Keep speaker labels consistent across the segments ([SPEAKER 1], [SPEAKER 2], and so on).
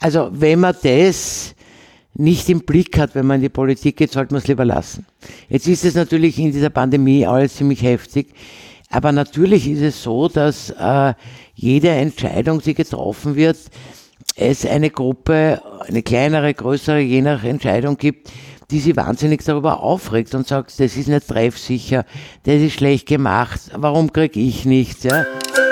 [SPEAKER 1] Also wenn man das nicht im Blick hat, wenn man in die Politik geht, sollte man es lieber lassen. Jetzt ist es natürlich in dieser Pandemie alles ziemlich heftig, aber natürlich ist es so, dass jede Entscheidung, die getroffen wird, es eine Gruppe, eine kleinere, größere, je nach Entscheidung gibt, die sich wahnsinnig darüber aufregt und sagt, das ist nicht treffsicher, das ist schlecht gemacht, warum kriege ich nichts, ja?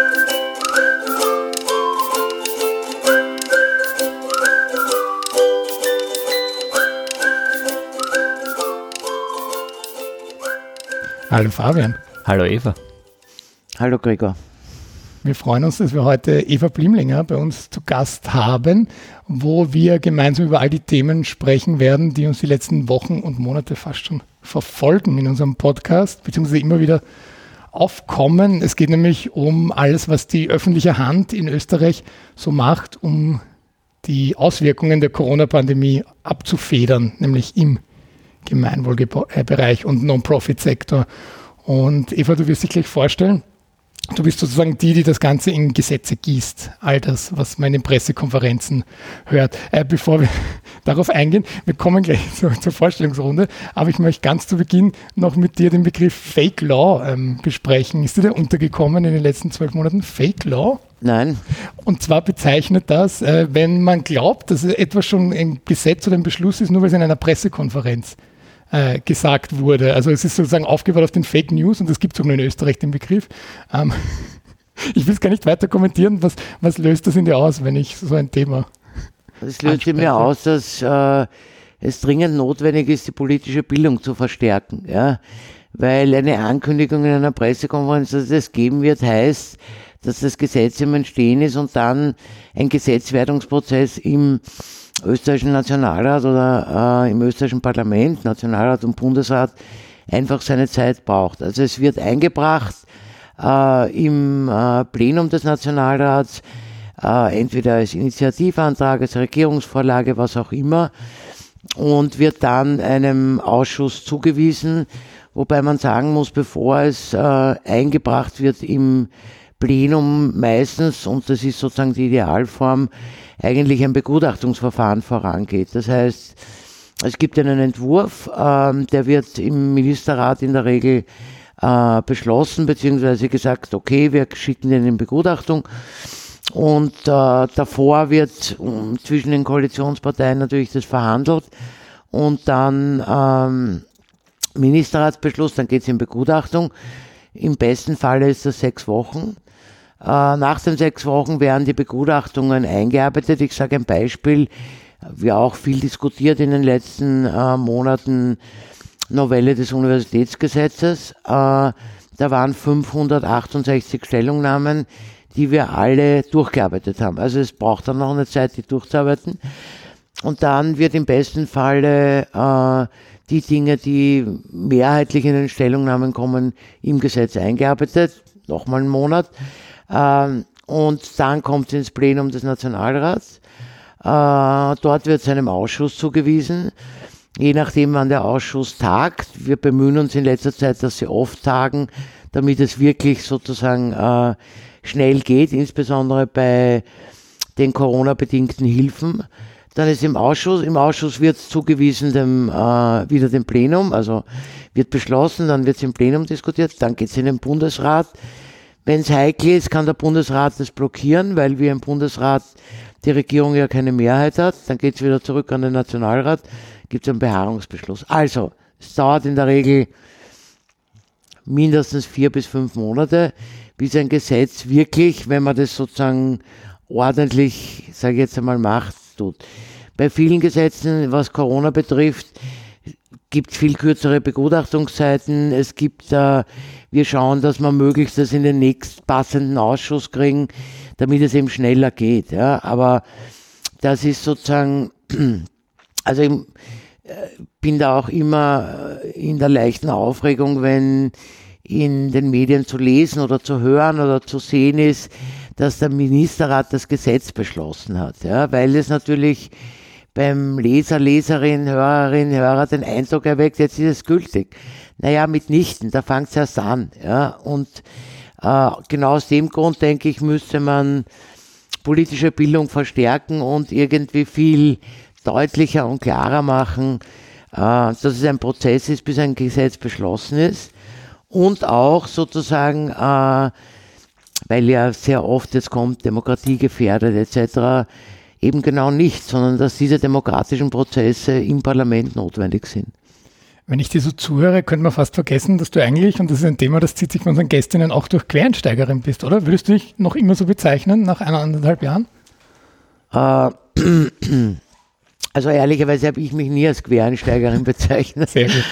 [SPEAKER 2] Hallo Fabian.
[SPEAKER 3] Hallo Eva.
[SPEAKER 1] Hallo Gregor.
[SPEAKER 2] Wir freuen uns, dass wir heute Eva Blimlinger bei uns zu Gast haben, wo wir gemeinsam über all die Themen sprechen werden, die uns die letzten Wochen und Monate fast schon verfolgen in unserem Podcast, beziehungsweise immer wieder aufkommen. Es geht nämlich um alles, was die öffentliche Hand in Österreich so macht, um die Auswirkungen der Corona-Pandemie abzufedern, nämlich im Gemeinwohlbereich und Non-Profit-Sektor. Und Eva, du wirst dich gleich vorstellen, du bist sozusagen die das Ganze in Gesetze gießt, all das, was man in den Pressekonferenzen hört. Bevor wir darauf eingehen, wir kommen gleich zur Vorstellungsrunde, aber ich möchte ganz zu Beginn noch mit dir den Begriff Fake Law besprechen. Ist dir der untergekommen in den letzten 12 Monaten? Fake Law?
[SPEAKER 1] Nein.
[SPEAKER 2] Und zwar bezeichnet das, wenn man glaubt, dass etwas schon ein Gesetz oder ein Beschluss ist, nur weil es in einer Pressekonferenz gesagt wurde. Also es ist sozusagen aufgebaut auf den Fake News und das gibt es auch nur in Österreich, den Begriff. Ich will es gar nicht weiter kommentieren. Was löst das in dir aus, wenn ich so ein Thema
[SPEAKER 1] Das löst in mir aus, dass es dringend notwendig ist, die politische Bildung zu verstärken. Ja? Weil eine Ankündigung in einer Pressekonferenz, dass es geben wird, heißt, dass das Gesetz im Entstehen ist und dann ein Gesetzwerdungsprozess im österreichischen Nationalrat oder im österreichischen Parlament, Nationalrat und Bundesrat, einfach seine Zeit braucht. Also es wird eingebracht im Plenum des Nationalrats, entweder als Initiativantrag, als Regierungsvorlage, was auch immer, und wird dann einem Ausschuss zugewiesen, wobei man sagen muss, bevor es eingebracht wird im Plenum meistens, und das ist sozusagen die Idealform, eigentlich ein Begutachtungsverfahren vorangeht. Das heißt, es gibt einen Entwurf, der wird im Ministerrat in der Regel beschlossen, beziehungsweise gesagt, okay, wir schicken den in Begutachtung. Und davor wird zwischen den Koalitionsparteien natürlich das verhandelt und dann Ministerratsbeschluss, dann geht es in Begutachtung. Im besten Falle ist das 6 Wochen. Nach den 6 Wochen werden die Begutachtungen eingearbeitet. Ich sage ein Beispiel, wir auch viel diskutiert in den letzten Monaten, Novelle des Universitätsgesetzes. Da waren 568 Stellungnahmen, die wir alle durchgearbeitet haben. Also es braucht dann noch eine Zeit, die durchzuarbeiten. Und dann wird im besten Falle die Dinge, die mehrheitlich in den Stellungnahmen kommen, im Gesetz eingearbeitet. Nochmal einen Monat. Und dann kommt es ins Plenum des Nationalrats. Dort wird es einem Ausschuss zugewiesen. Je nachdem, wann der Ausschuss tagt. Wir bemühen uns in letzter Zeit, dass sie oft tagen, damit es wirklich sozusagen schnell geht, insbesondere bei den Corona-bedingten Hilfen. Dann ist im Ausschuss wird es zugewiesen wieder dem Plenum, also wird beschlossen, dann wird es im Plenum diskutiert, dann geht es in den Bundesrat. Wenn es heikel ist, kann der Bundesrat das blockieren, weil wir im Bundesrat die Regierung ja keine Mehrheit hat. Dann geht es wieder zurück an den Nationalrat, gibt es einen Beharrungsbeschluss. Also, es dauert in der Regel mindestens 4 bis 5 Monate, bis ein Gesetz wirklich, wenn man das sozusagen ordentlich, sage ich jetzt einmal, macht, tut. Bei vielen Gesetzen, was Corona betrifft, gibt es viel kürzere Begutachtungszeiten. Es gibt, wir schauen, dass wir möglichst das in den nächstpassenden Ausschuss kriegen, damit es eben schneller geht. Ja. Aber das ist sozusagen, also ich bin da auch immer in der leichten Aufregung, wenn in den Medien zu lesen oder zu hören oder zu sehen ist, dass der Ministerrat das Gesetz beschlossen hat. Ja, weil es natürlich beim Leser, Leserin, Hörer den Eindruck erweckt, jetzt ist es gültig. Naja, mitnichten, da fängt es erst an. Ja, und genau aus dem Grund, denke ich, müsste man politische Bildung verstärken und irgendwie viel deutlicher und klarer machen, dass es ein Prozess ist, bis ein Gesetz beschlossen ist. Und auch sozusagen, weil ja sehr oft jetzt kommt, Demokratie gefährdet etc., eben genau nicht, sondern dass diese demokratischen Prozesse im Parlament notwendig sind.
[SPEAKER 2] Wenn ich dir so zuhöre, könnte man fast vergessen, dass du eigentlich, und das ist ein Thema, das zieht sich von unseren Gästinnen, auch durch Quereinsteigerin bist, oder? Würdest du dich noch immer so bezeichnen, nach 1,5 Jahren?
[SPEAKER 1] Also ehrlicherweise habe ich mich nie als Quereinsteigerin bezeichnet.
[SPEAKER 2] Sehr gut.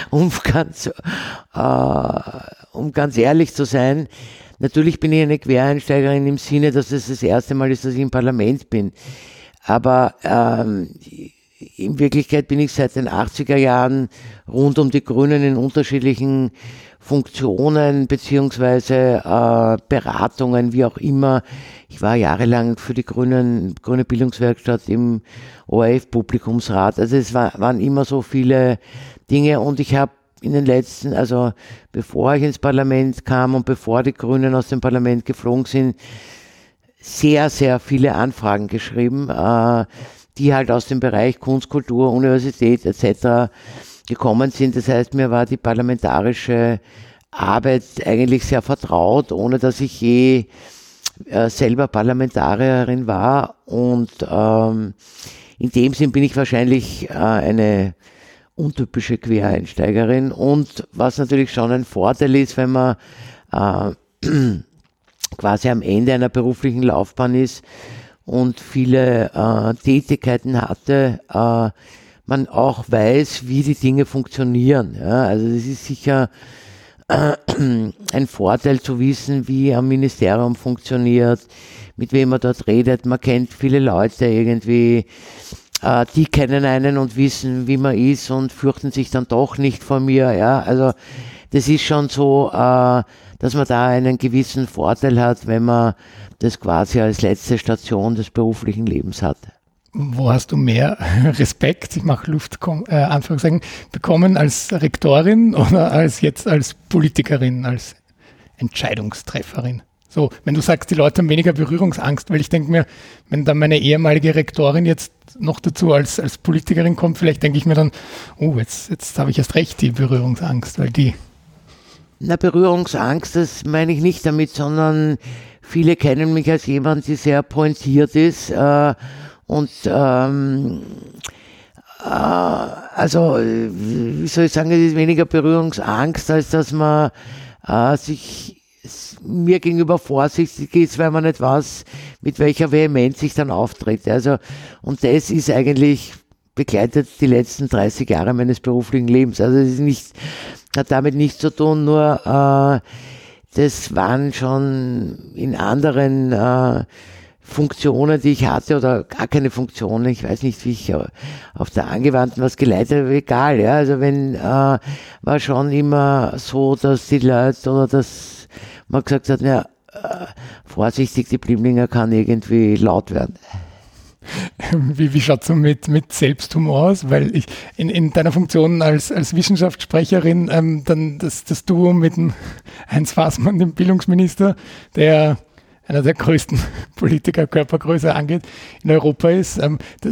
[SPEAKER 1] Um ganz ehrlich zu sein, natürlich bin ich eine Quereinsteigerin im Sinne, dass es das erste Mal ist, dass ich im Parlament bin. Aber in Wirklichkeit bin ich seit den 80er Jahren rund um die Grünen in unterschiedlichen Funktionen beziehungsweise Beratungen, wie auch immer. Ich war jahrelang für die Grüne Bildungswerkstatt im ORF-Publikumsrat. Also es waren immer so viele Dinge und ich habe in den letzten, also bevor ich ins Parlament kam und bevor die Grünen aus dem Parlament geflogen sind, sehr, sehr viele Anfragen geschrieben, die halt aus dem Bereich Kunst, Kultur, Universität etc. gekommen sind. Das heißt, mir war die parlamentarische Arbeit eigentlich sehr vertraut, ohne dass ich je selber Parlamentarierin war. Und in dem Sinn bin ich wahrscheinlich eine untypische Quereinsteigerin. Und was natürlich schon ein Vorteil ist, wenn man quasi am Ende einer beruflichen Laufbahn ist und viele Tätigkeiten hatte, man auch weiß, wie die Dinge funktionieren. Ja, also das ist sicher ein Vorteil zu wissen, wie ein Ministerium funktioniert, mit wem man dort redet. Man kennt viele Leute irgendwie, die kennen einen und wissen, wie man ist und fürchten sich dann doch nicht vor mir. Ja, also das ist schon so, dass man da einen gewissen Vorteil hat, wenn man das quasi als letzte Station des beruflichen Lebens hat.
[SPEAKER 2] Wo hast du mehr Respekt, ich mache Anführungszeichen, bekommen als Rektorin oder als jetzt als Politikerin, als Entscheidungstrefferin? So, wenn du sagst, die Leute haben weniger Berührungsangst, weil ich denke mir, wenn dann meine ehemalige Rektorin jetzt noch dazu als Politikerin kommt, vielleicht denke ich mir dann, oh, jetzt habe ich erst recht die Berührungsangst, weil die...
[SPEAKER 1] Na, Berührungsangst, das meine ich nicht damit, sondern viele kennen mich als jemand, der sehr pointiert ist, und also, wie soll ich sagen, es ist weniger Berührungsangst, als dass man sich mir gegenüber vorsichtig ist, weil man nicht weiß, mit welcher Vehemenz ich dann auftritt. Also, und das ist eigentlich begleitet die letzten 30 Jahre meines beruflichen Lebens. Also es ist nicht, hat damit nichts zu tun, nur das waren schon in anderen Funktionen, die ich hatte, oder gar keine Funktionen, ich weiß nicht, wie ich auf der Angewandten was geleitet habe, egal, ja, also war schon immer so, dass die Leute, oder dass man gesagt hat, ja, vorsichtig, die Blimlinger kann irgendwie laut werden.
[SPEAKER 2] Wie schaut es so mit Selbsthumor aus? Weil ich in deiner Funktion als Wissenschaftssprecherin dann das Duo mit dem Heinz Fassmann, dem Bildungsminister, der einer der größten Politiker Körpergröße angeht, in Europa ist.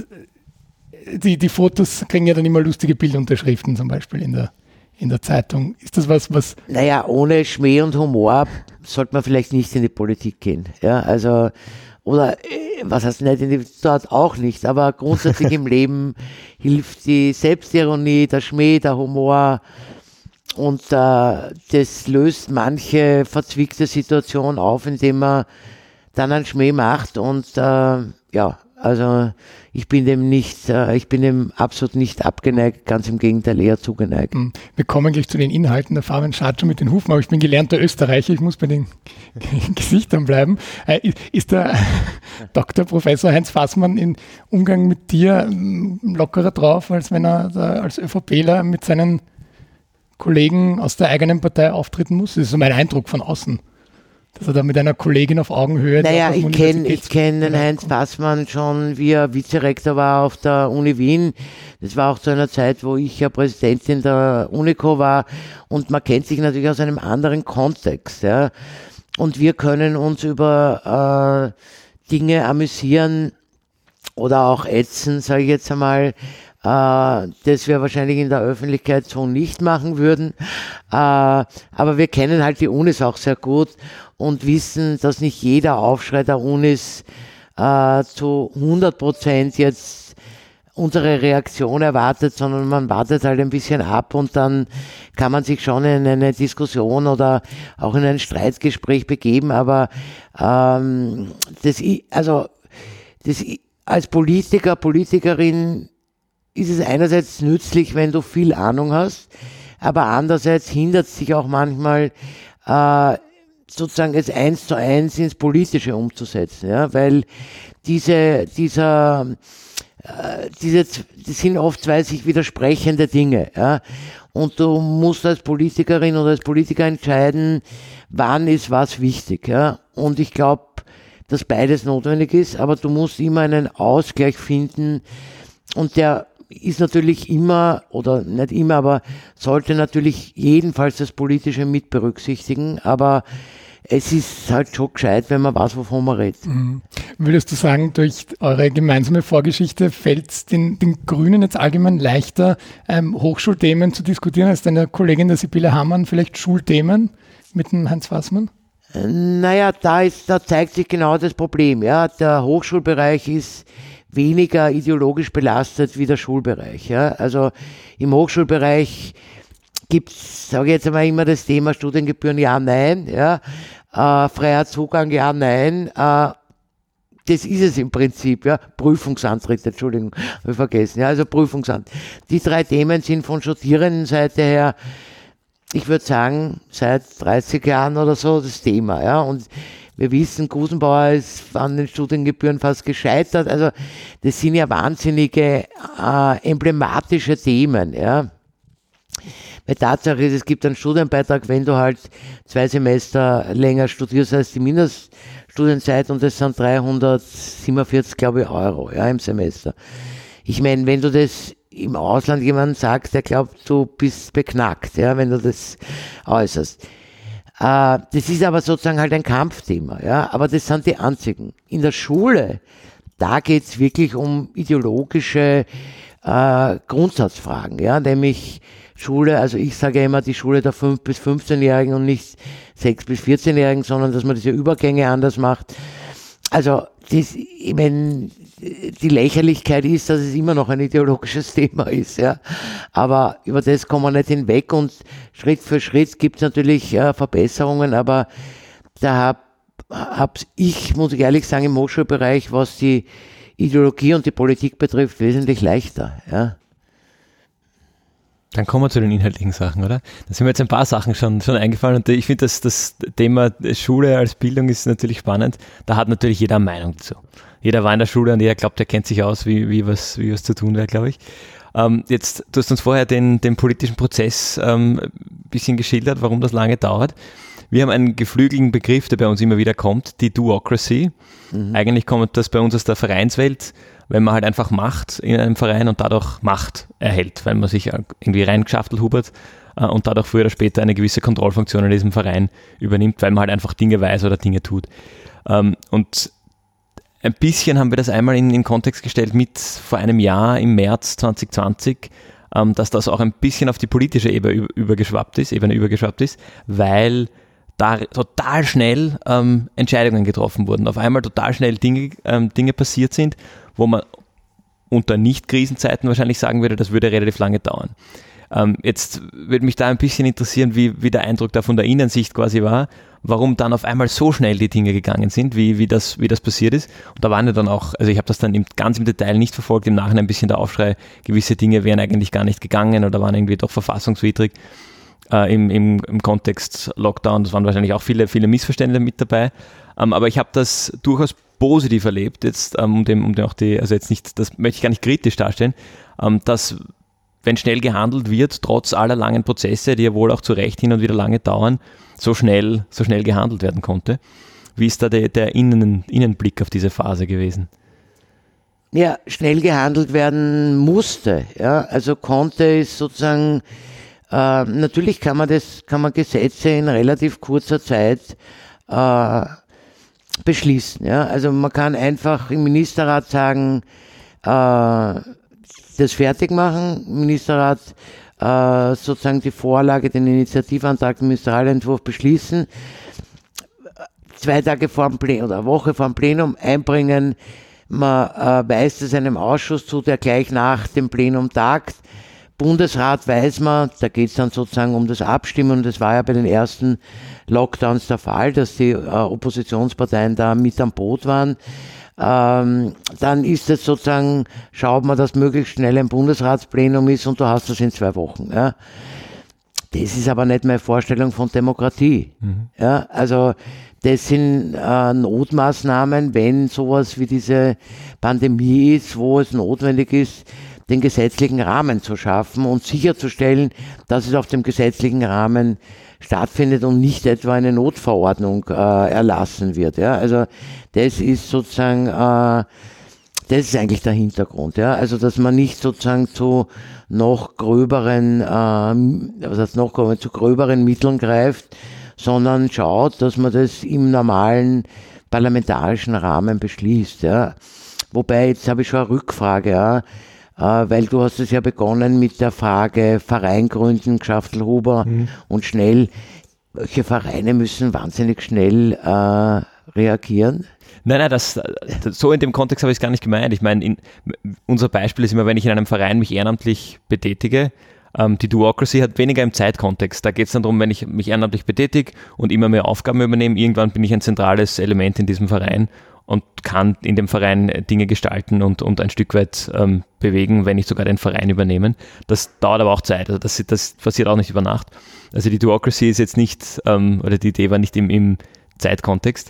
[SPEAKER 2] Die Fotos kriegen ja dann immer lustige Bildunterschriften, zum Beispiel in der Zeitung. Ist das was? Naja,
[SPEAKER 1] ohne Schmäh und Humor sollte man vielleicht nicht in die Politik gehen. Ja, also, oder was heißt nicht, dort auch nicht, aber grundsätzlich im Leben hilft die Selbstironie, der Schmäh, der Humor. Und das löst manche verzwickte Situation auf, indem man dann einen Schmäh macht. Und ja, also ich bin dem absolut nicht abgeneigt, ganz im Gegenteil eher zugeneigt.
[SPEAKER 2] Wir kommen gleich zu den Inhalten. Der Fabian schaut schon mit den Hufen, aber ich bin gelernter Österreicher, ich muss bei den Gesichtern bleiben. Ist der Dr. Professor Heinz Fassmann im Umgang mit dir lockerer drauf, als wenn er als ÖVPler mit seinen Kollegen aus der eigenen Partei auftreten muss? Das ist so mein Eindruck von außen, dass er da mit einer Kollegin auf Augenhöhe...
[SPEAKER 1] Naja, ich kenn den Heinz Fassmann schon, wie er Vizerektor war auf der Uni Wien. Das war auch zu einer Zeit, wo ich ja Präsidentin der UNICO war, und man kennt sich natürlich aus einem anderen Kontext. Ja. Und wir können uns über Dinge amüsieren oder auch ätzen, sage ich jetzt einmal, das wir wahrscheinlich in der Öffentlichkeit so nicht machen würden. Aber wir kennen halt die Unis auch sehr gut und wissen, dass nicht jeder Aufschrei der Unis zu 100% jetzt unsere Reaktion erwartet, sondern man wartet halt ein bisschen ab und dann kann man sich schon in eine Diskussion oder auch in ein Streitgespräch begeben, aber als Politiker, Politikerin ist es einerseits nützlich, wenn du viel Ahnung hast, aber andererseits hindert es dich auch manchmal, sozusagen es 1:1 ins Politische umzusetzen, ja, weil das sind oft zwei sich widersprechende Dinge, ja, und du musst als Politikerin oder als Politiker entscheiden, wann ist was wichtig, ja, und ich glaube, dass beides notwendig ist, aber du musst immer einen Ausgleich finden und der ist natürlich immer, oder nicht immer, aber sollte natürlich jedenfalls das Politische mit berücksichtigen, aber es ist halt schon gescheit, wenn man weiß, wovon man redet.
[SPEAKER 2] Würdest du sagen, durch eure gemeinsame Vorgeschichte fällt es den Grünen jetzt allgemein leichter, Hochschulthemen zu diskutieren, als deine Kollegin der Sibylle Hammann vielleicht Schulthemen mit dem Heinz Fassmann?
[SPEAKER 1] Naja, da zeigt sich genau das Problem. Ja, der Hochschulbereich ist weniger ideologisch belastet wie der Schulbereich. Ja, also im Hochschulbereich gibt's, sage ich jetzt einmal, immer das Thema Studiengebühren ja, nein, ja, freier Zugang ja, nein. Das ist es im Prinzip, ja. Prüfungsantritt, Entschuldigung, habe ich vergessen. Ja, also Prüfungsantritt. Die drei Themen sind von Studierendenseite her, ich würde sagen, seit 30 Jahren oder so das Thema, ja. Und wir wissen, Gusenbauer ist an den Studiengebühren fast gescheitert. Also das sind ja wahnsinnige emblematische Themen, ja. Weil Tatsache ist, es gibt einen Studienbeitrag, wenn du halt 2 Semester länger studierst als die Mindeststudienzeit und das sind 347, glaube ich, Euro, ja, im Semester. Ich meine, wenn du das im Ausland jemandem sagst, der glaubt, du bist beknackt, ja, wenn du das äußerst. Das ist aber sozusagen halt ein Kampfthema, ja, aber das sind die einzigen. In der Schule, da geht's wirklich um ideologische Grundsatzfragen, ja, nämlich Schule, also ich sage ja immer die Schule der 5- bis 15-Jährigen und nicht 6- bis 14-Jährigen, sondern dass man diese Übergänge anders macht. Also ich meine, die Lächerlichkeit ist, dass es immer noch ein ideologisches Thema ist, ja. Aber über das kommen wir nicht hinweg und Schritt für Schritt gibt es natürlich Verbesserungen, aber da muss ich ehrlich sagen, im Hochschulbereich, was die Ideologie und die Politik betrifft, wesentlich leichter, ja.
[SPEAKER 3] Dann kommen wir zu den inhaltlichen Sachen, oder? Da sind mir jetzt ein paar Sachen schon eingefallen und ich finde, das Thema Schule als Bildung ist natürlich spannend. Da hat natürlich jeder eine Meinung dazu. Jeder war in der Schule und jeder glaubt, er kennt sich aus, wie was zu tun wäre, glaube ich. Jetzt, du hast uns vorher den politischen Prozess ein bisschen geschildert, warum das lange dauert. Wir haben einen geflügelten Begriff, der bei uns immer wieder kommt, die Duocracy. Eigentlich kommt das bei uns aus der Vereinswelt, wenn man halt einfach Macht in einem Verein und dadurch Macht erhält, weil man sich irgendwie reingeschaftelhubert und dadurch früher oder später eine gewisse Kontrollfunktion in diesem Verein übernimmt, weil man halt einfach Dinge weiß oder Dinge tut. Und ein bisschen haben wir das einmal in den Kontext gestellt mit vor einem Jahr im März 2020, dass das auch ein bisschen auf die politische Ebene übergeschwappt ist, weil da total schnell Entscheidungen getroffen wurden. Auf einmal total schnell Dinge passiert sind, wo man unter Nicht-Krisenzeiten wahrscheinlich sagen würde, das würde relativ lange dauern. Jetzt würde mich da ein bisschen interessieren, wie der Eindruck da von der Innensicht quasi war, warum dann auf einmal so schnell die Dinge gegangen sind, wie das passiert ist. Und da waren ja dann auch, also ich habe das dann ganz im Detail nicht verfolgt, im Nachhinein ein bisschen der Aufschrei, gewisse Dinge wären eigentlich gar nicht gegangen oder waren irgendwie doch verfassungswidrig. Im Kontext Lockdown, das waren wahrscheinlich auch viele Missverständnisse mit dabei, aber ich habe das durchaus positiv erlebt, jetzt also jetzt nicht, das möchte ich gar nicht kritisch darstellen, dass wenn schnell gehandelt wird, trotz aller langen Prozesse, die ja wohl auch zu Recht hin und wieder lange dauern, so schnell gehandelt werden konnte. Wie ist da der Innenblick auf diese Phase gewesen?
[SPEAKER 1] Ja, schnell gehandelt werden musste, ja, also konnte ist sozusagen natürlich kann man Gesetze in relativ kurzer Zeit beschließen. Ja? Also man kann einfach im Ministerrat sagen, das fertig machen, im Ministerrat sozusagen die Vorlage, den Initiativantrag, den Ministerialentwurf beschließen, 2 Tage vor dem Plenum oder eine Woche vor dem Plenum einbringen, man weist es einem Ausschuss zu, der gleich nach dem Plenum tagt. Bundesrat weiß man, da geht es dann sozusagen um das Abstimmen, und das war ja bei den ersten Lockdowns der Fall, dass die Oppositionsparteien da mit am Boot waren. Dann ist es sozusagen, schaut man, dass möglichst schnell ein Bundesratsplenum ist und du hast das in 2 Wochen. Ja. Das ist aber nicht meine Vorstellung von Demokratie. Ja, also das sind Notmaßnahmen, wenn sowas wie diese Pandemie ist, wo es notwendig ist, den gesetzlichen Rahmen zu schaffen und sicherzustellen, dass es auf dem gesetzlichen Rahmen stattfindet und nicht etwa eine Notverordnung erlassen wird. Ja? Also das ist sozusagen, das ist eigentlich der Hintergrund. Ja? Also dass man nicht sozusagen zu noch gröberen Mitteln greift, sondern schaut, dass man das im normalen parlamentarischen Rahmen beschließt. Ja? Wobei, jetzt habe ich schon eine Rückfrage, ja? Weil du hast es ja begonnen mit der Frage Verein gründen, Gschaftelhuber und schnell. Welche Vereine müssen wahnsinnig schnell reagieren?
[SPEAKER 3] Nein, so in dem Kontext habe ich es gar nicht gemeint. Ich meine, unser Beispiel ist immer, wenn ich in einem Verein mich ehrenamtlich betätige. Die Duocracy hat weniger im Zeitkontext. Da geht es dann darum, wenn ich mich ehrenamtlich betätige und immer mehr Aufgaben übernehme, irgendwann bin ich ein zentrales Element in diesem Verein und kann in dem Verein Dinge gestalten und ein Stück weit bewegen, wenn nicht sogar den Verein übernehmen. Das dauert aber auch Zeit. Also das passiert auch nicht über Nacht. Also die Duocracy ist jetzt nicht, oder die Idee war nicht im Zeitkontext.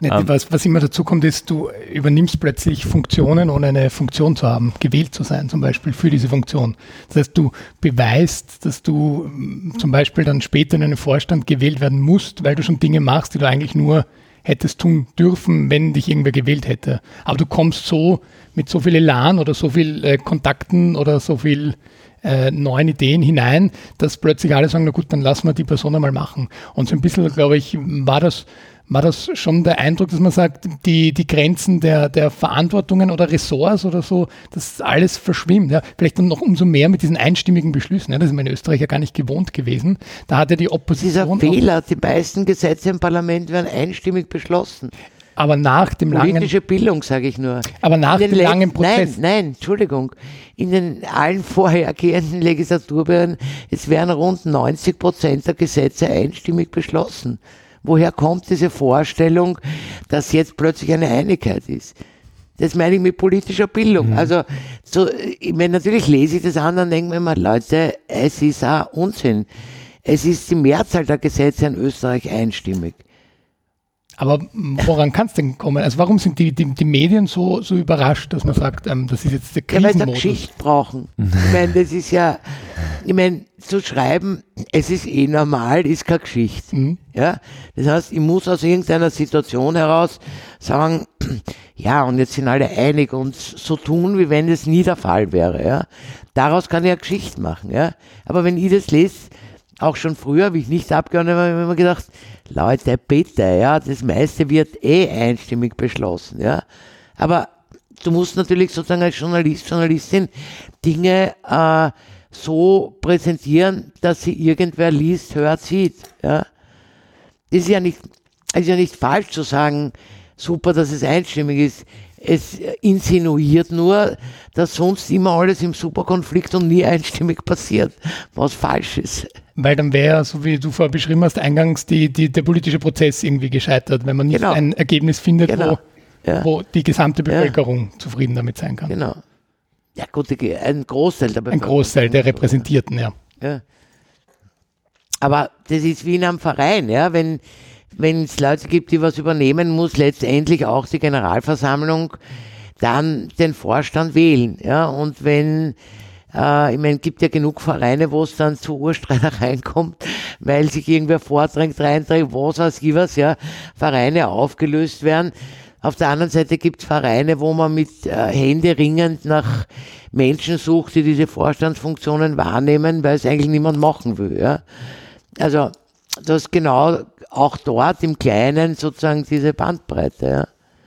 [SPEAKER 2] Was immer dazu kommt, ist, du übernimmst plötzlich Funktionen, ohne eine Funktion zu haben, gewählt zu sein, zum Beispiel für diese Funktion. Das heißt, du beweist, dass du zum Beispiel dann später in einen Vorstand gewählt werden musst, weil du schon Dinge machst, die du eigentlich nur hättest tun dürfen, wenn dich irgendwer gewählt hätte. Aber du kommst so mit so viel Elan oder so viel Kontakten oder so viel neuen Ideen hinein, dass plötzlich alle sagen, na gut, dann lassen wir die Person einmal machen. Und so ein bisschen, glaube ich, war das schon der Eindruck, dass man sagt, die Grenzen der Verantwortungen oder Ressorts oder so, dass alles verschwimmt. Ja. Vielleicht dann noch umso mehr mit diesen einstimmigen Beschlüssen. Ja. Das ist man in Österreich ja gar nicht gewohnt gewesen. Da hat ja die Opposition...
[SPEAKER 1] Dieser Fehler, die meisten Gesetze im Parlament werden einstimmig beschlossen.
[SPEAKER 2] Aber nach dem
[SPEAKER 1] politische Bildung, sage ich nur.
[SPEAKER 2] Aber nach dem langen Prozess.
[SPEAKER 1] Nein, Entschuldigung. In den allen vorhergehenden Legislaturperioden, es werden rund 90% der Gesetze einstimmig beschlossen. Woher kommt diese Vorstellung, dass jetzt plötzlich eine Einigkeit ist? Das meine ich mit politischer Bildung. Also, ich meine, natürlich lese ich das an und denke mir immer, Leute, es ist auch Unsinn. Es ist die Mehrzahl der Gesetze in Österreich einstimmig.
[SPEAKER 2] Aber woran kann es denn kommen? Also warum sind die Medien so überrascht, dass man sagt, das ist jetzt der Krisenmodus?
[SPEAKER 1] Ja, weil sie Geschichte brauchen. Ich meine, das ist ja, zu schreiben, es ist eh normal, ist keine Geschichte. Ja? Das heißt, ich muss aus irgendeiner Situation heraus sagen, ja, und jetzt sind alle einig und so tun, wie wenn es nie der Fall wäre. Ja? Daraus kann ich eine Geschichte machen. Ja? Aber wenn ich das lese, auch schon früher, wie ich nicht Abgeordneter war, habe ich immer gedacht, Leute, bitte, ja, das meiste wird einstimmig beschlossen, ja. Aber du musst natürlich sozusagen als Journalistin Dinge so präsentieren, dass sie irgendwer liest, hört, sieht, ja. Es ist ja nicht falsch zu sagen, super, dass es einstimmig ist. Es insinuiert nur, dass sonst immer alles im Superkonflikt und nie einstimmig passiert, was falsch ist.
[SPEAKER 2] Weil dann wäre, so wie du vorher beschrieben hast, eingangs der politische Prozess irgendwie gescheitert, wenn man nicht ein Ergebnis findet, wo die gesamte Bevölkerung zufrieden damit sein kann.
[SPEAKER 1] Genau. Ja gut, ein Großteil der Bevölkerung.
[SPEAKER 2] Ein Großteil der Repräsentierten, ja.
[SPEAKER 1] Aber das ist wie in einem Verein, ja, wenn es Leute gibt, die was übernehmen, muss letztendlich auch die Generalversammlung dann den Vorstand wählen. Ja? Und wenn, ich meine, es gibt ja genug Vereine, wo es dann zu Urstreitereien kommt, weil sich irgendwer vordrängt, reinträgt, was weiß ich was, ja, Vereine aufgelöst werden. Auf der anderen Seite gibt es Vereine, wo man mit händeringend nach Menschen sucht, die diese Vorstandsfunktionen wahrnehmen, weil es eigentlich niemand machen will. Ja? Also du hast genau auch dort im Kleinen sozusagen diese Bandbreite. Ja.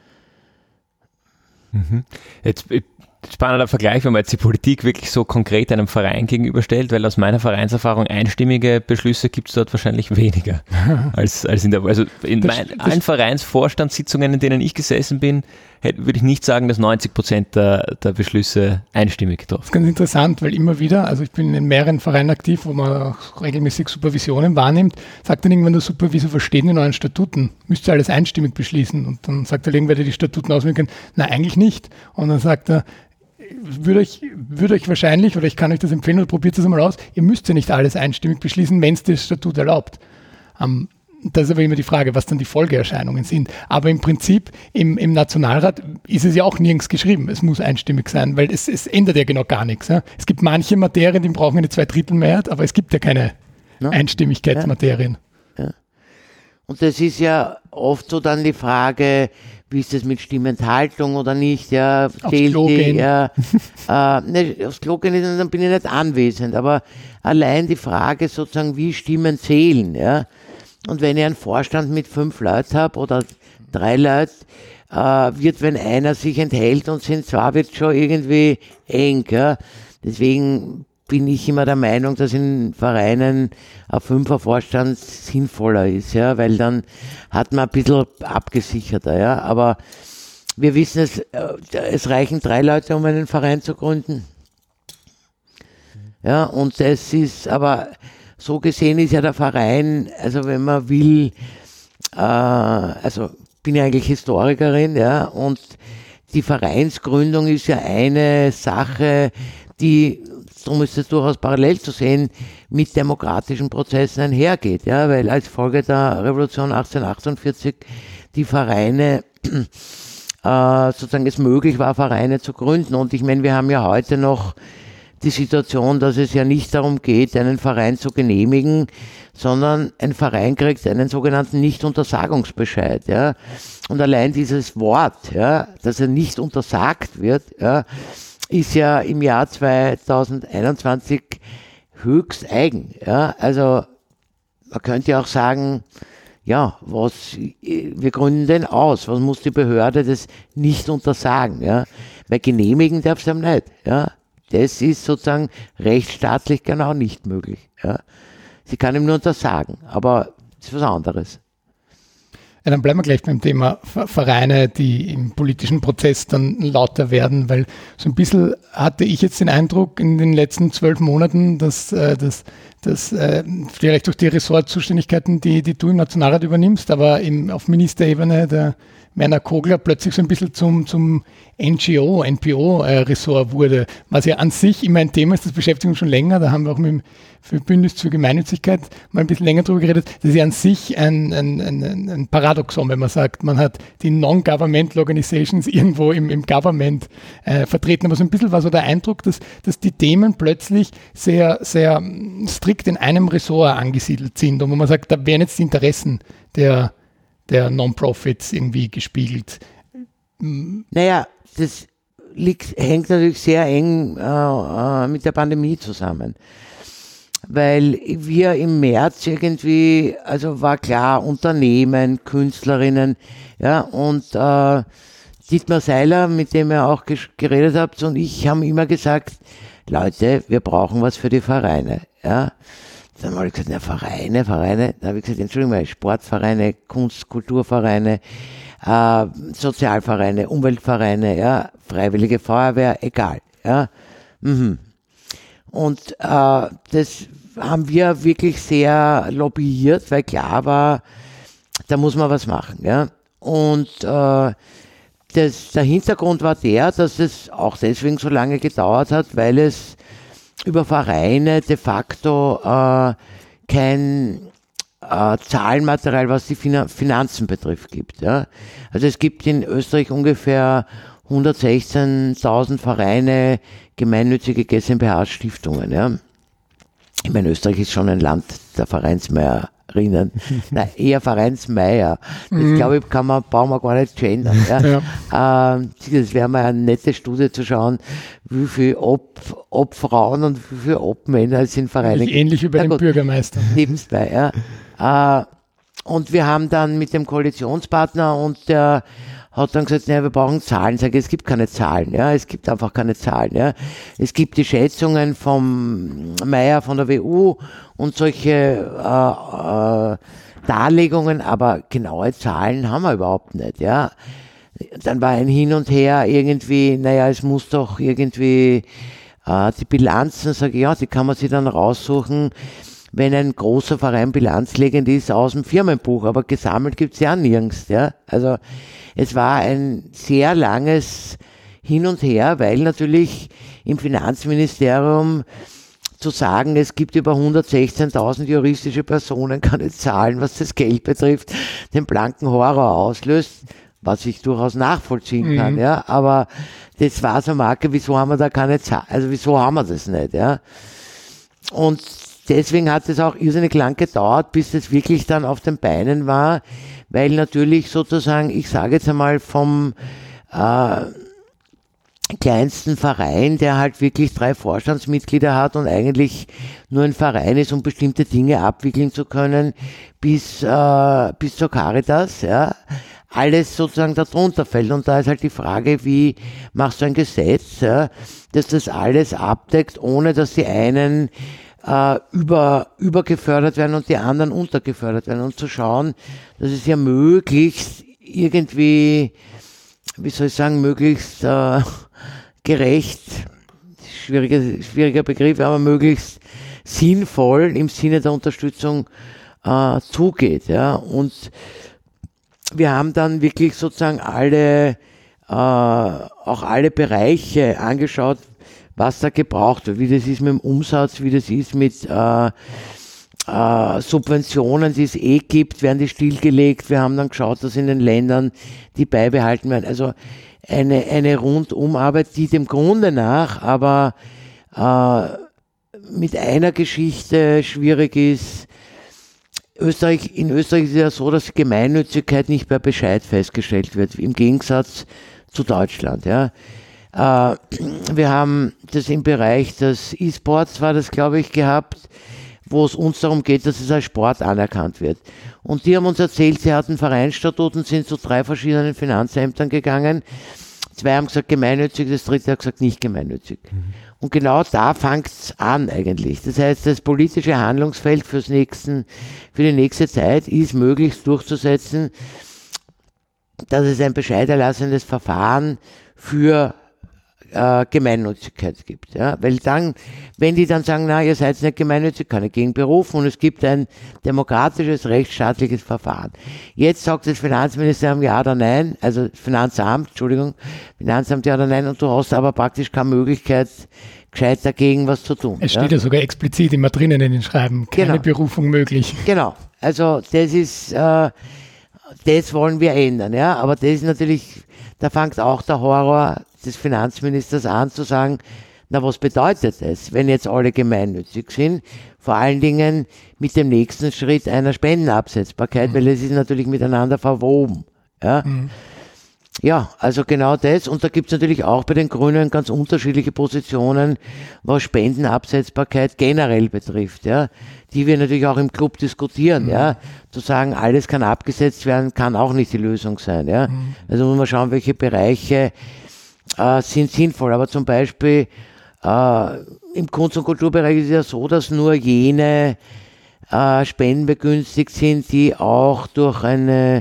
[SPEAKER 3] Jetzt spannender Vergleich, wenn man jetzt die Politik wirklich so konkret einem Verein gegenüberstellt, weil aus meiner Vereinserfahrung einstimmige Beschlüsse gibt es dort wahrscheinlich weniger als in der, also in allen Vereinsvorstandssitzungen, in denen ich gesessen bin, würde ich nicht sagen, dass 90% der Beschlüsse einstimmig getroffen.
[SPEAKER 2] Das ist ganz interessant, weil immer wieder, also ich bin in mehreren Vereinen aktiv, wo man auch regelmäßig Supervisionen wahrnimmt, sagt dann irgendwann der Supervisor, was steht in euren Statuten? Müsst ihr alles einstimmig beschließen? Und dann sagt halt irgendwer, der die Statuten auswählen kann, nein, eigentlich nicht. Und dann sagt er, würde euch wahrscheinlich, oder ich kann euch das empfehlen, oder probiert das einmal aus, ihr müsst ja nicht alles einstimmig beschließen, wenn es das Statut erlaubt. Das ist aber immer die Frage, was dann die Folgeerscheinungen sind. Aber im Prinzip, im Nationalrat ist es ja auch nirgends geschrieben, es muss einstimmig sein, weil es ändert ja genau gar nichts. Ja? Es gibt manche Materien, die brauchen eine Zweidrittelmehrheit, aber es gibt ja keine Einstimmigkeitsmaterien.
[SPEAKER 1] Ja. Und das ist ja oft so dann die Frage, wie ist das mit Stimmenthaltung oder nicht? Ja,
[SPEAKER 2] aufs Klo gehen.
[SPEAKER 1] Aufs Klo gehen, dann bin ich nicht anwesend. Aber allein die Frage sozusagen, wie Stimmen zählen. Ja? Und wenn ich einen Vorstand mit 5 Leuten habe oder 3 Leute, wird, wenn einer sich enthält und sind 2, wird schon irgendwie eng. Ja? Deswegen bin ich immer der Meinung, dass in Vereinen ein 5er Vorstand sinnvoller ist, ja, weil dann hat man ein bisschen abgesicherter, ja, aber wir wissen es reichen 3 Leute, um einen Verein zu gründen. Ja, und das ist, aber so gesehen ist ja der Verein, also wenn man will, also bin ja eigentlich Historikerin, ja, und die Vereinsgründung ist ja eine Sache, die, darum ist es durchaus parallel zu sehen, mit demokratischen Prozessen einhergeht, ja, weil als Folge der Revolution 1848 die Vereine sozusagen es möglich war, Vereine zu gründen. Und ich meine, wir haben ja heute noch die Situation, dass es ja nicht darum geht, einen Verein zu genehmigen, sondern ein Verein kriegt einen sogenannten Nicht-Untersagungsbescheid, ja. Und allein dieses Wort, ja, dass er nicht untersagt wird, ja, ist ja im Jahr 2021 höchst eigen. Ja? Also man könnte ja auch sagen, ja, wir gründen den aus, was muss die Behörde das nicht untersagen? Ja? Weil genehmigen darf es ihm nicht. Ja? Das ist sozusagen rechtsstaatlich genau nicht möglich. Ja? Sie kann ihm nur untersagen, aber das ist was anderes.
[SPEAKER 2] Ja, dann bleiben wir gleich beim Thema Vereine, die im politischen Prozess dann lauter werden, weil so ein bisschen hatte ich jetzt den Eindruck in den letzten 12 Monaten, dass vielleicht durch die Ressortzuständigkeiten, die du im Nationalrat übernimmst, aber auf Ministerebene der Werner Kogler plötzlich so ein bisschen zum NPO-Ressort wurde, was ja an sich immer ein Thema ist, das beschäftigt uns schon länger, da haben wir auch mit dem Bündnis für Gemeinnützigkeit mal ein bisschen länger drüber geredet, das ist ja an sich ein Paradoxon, wenn man sagt, man hat die Non-Governmental Organizations irgendwo im Government vertreten, aber so ein bisschen war so der Eindruck, dass die Themen plötzlich sehr, sehr strikt in einem Ressort angesiedelt sind und wo man sagt, da werden jetzt die Interessen der Non-Profits irgendwie gespiegelt.
[SPEAKER 1] Naja, das hängt natürlich sehr eng mit der Pandemie zusammen. Weil wir im März irgendwie, also war klar, Unternehmen, Künstlerinnen, ja, und Dietmar Seiler, mit dem ihr auch geredet habt, und ich haben immer gesagt, Leute, wir brauchen was für die Vereine, ja. Dann habe ich gesagt, Vereine. Da habe ich gesagt, Entschuldigung mal, Sportvereine, Kunst-, Kulturvereine, Sozialvereine, Umweltvereine, ja, Freiwillige Feuerwehr, egal, ja. Und das haben wir wirklich sehr lobbyiert, weil klar war, da muss man was machen, ja. Und der Hintergrund war dass es auch deswegen so lange gedauert hat, weil es über Vereine de facto kein Zahlenmaterial, was die Finanzen betrifft, gibt. Ja. Also es gibt in Österreich ungefähr 116.000 Vereine, gemeinnützige GmbH-Stiftungen. Ja. Ich meine, Österreich ist schon ein Land der Vereinsmehrheit, Nein, eher Vereinsmeier. Das glaube ich, brauchen wir gar nicht gendern. Ja. Das wäre mal eine nette Studie zu schauen, wie viel Ob-Frauen und wie viel Ob-Männer es in Vereinen gibt.
[SPEAKER 2] Ähnlich wie bei den Bürgermeistern.
[SPEAKER 1] Nebenbei, ja. Und wir haben dann mit dem Koalitionspartner und der hat dann gesagt, wir brauchen Zahlen. Ich sage, es gibt keine Zahlen, ja, es gibt einfach keine Zahlen, ja. Es gibt die Schätzungen vom Meier von der WU und solche Darlegungen, aber genaue Zahlen haben wir überhaupt nicht, ja. Dann war ein Hin und Her irgendwie, es muss doch irgendwie die Bilanzen, sage ich, ja, die kann man sich dann raussuchen, wenn ein großer Verein bilanzlegend ist aus dem Firmenbuch, aber gesammelt gibt's ja nirgends, ja. Also es war ein sehr langes Hin und Her, weil natürlich im Finanzministerium zu sagen, es gibt über 116.000 juristische Personen, keine Zahlen, was das Geld betrifft, den blanken Horror auslöst, was ich durchaus nachvollziehen kann, ja. Aber das war so eine Marke, wieso haben wir da keine Zahlen, also wieso haben wir das nicht, ja. Und deswegen hat es auch irrsinnig lang gedauert, bis es wirklich dann auf den Beinen war, weil natürlich sozusagen, ich sage jetzt einmal vom kleinsten Verein, der halt wirklich 3 Vorstandsmitglieder hat und eigentlich nur ein Verein ist, um bestimmte Dinge abwickeln zu können, bis zur Caritas, ja, alles sozusagen darunter fällt. Und da ist halt die Frage, wie machst du ein Gesetz, ja, dass das alles abdeckt, ohne dass die einen übergefördert werden und die anderen untergefördert werden, und zu schauen, dass es ja möglichst irgendwie, wie soll ich sagen, möglichst gerecht, schwieriger Begriff, aber möglichst sinnvoll im Sinne der Unterstützung zugeht. Ja. Und wir haben dann wirklich sozusagen auch alle Bereiche angeschaut, was da gebraucht wird, wie das ist mit dem Umsatz, wie das ist mit Subventionen, die es gibt, werden die stillgelegt. Wir haben dann geschaut, dass in den Ländern die beibehalten werden. Also eine Rundumarbeit, die dem Grunde nach aber mit einer Geschichte schwierig ist. In Österreich ist es ja so, dass Gemeinnützigkeit nicht per Bescheid festgestellt wird, im Gegensatz zu Deutschland, ja. Wir haben das im Bereich des E-Sports, war das, glaube ich, gehabt, wo es uns darum geht, dass es als Sport anerkannt wird. Und die haben uns erzählt, sie hatten Vereinsstatut und sind zu 3 verschiedenen Finanzämtern gegangen. 2 haben gesagt gemeinnützig, das 3. hat gesagt nicht gemeinnützig. Und genau da fängt es an eigentlich. Das heißt, das politische Handlungsfeld für die nächste Zeit ist möglichst durchzusetzen, dass es ein bescheiderlassendes Verfahren für Gemeinnützigkeit gibt. Ja? Weil dann, wenn die dann sagen, na, ihr seid nicht gemeinnützig, kann ich gegen berufen, und es gibt ein demokratisches, rechtsstaatliches Verfahren. Jetzt sagt das Finanzministerium ja oder nein, also Finanzamt ja oder nein, und du hast aber praktisch keine Möglichkeit, gescheit dagegen was zu tun.
[SPEAKER 2] Es steht ja sogar explizit immer drinnen in den Schreiben, keine Berufung möglich.
[SPEAKER 1] Genau, also das ist, das wollen wir ändern, ja, aber das ist natürlich, da fängt auch der Horror des Finanzministers an zu sagen, na, was bedeutet das, wenn jetzt alle gemeinnützig sind? Vor allen Dingen mit dem nächsten Schritt einer Spendenabsetzbarkeit, weil es ist natürlich miteinander verwoben. Ja? Ja, also genau das. Und da gibt es natürlich auch bei den Grünen ganz unterschiedliche Positionen, was Spendenabsetzbarkeit generell betrifft, ja, die wir natürlich auch im Club diskutieren, ja. Zu sagen, alles kann abgesetzt werden, kann auch nicht die Lösung sein, ja. Also muss man schauen, welche Bereiche sind sinnvoll. Aber zum Beispiel im Kunst- und Kulturbereich ist es ja so, dass nur jene Spenden begünstigt sind, die auch durch eine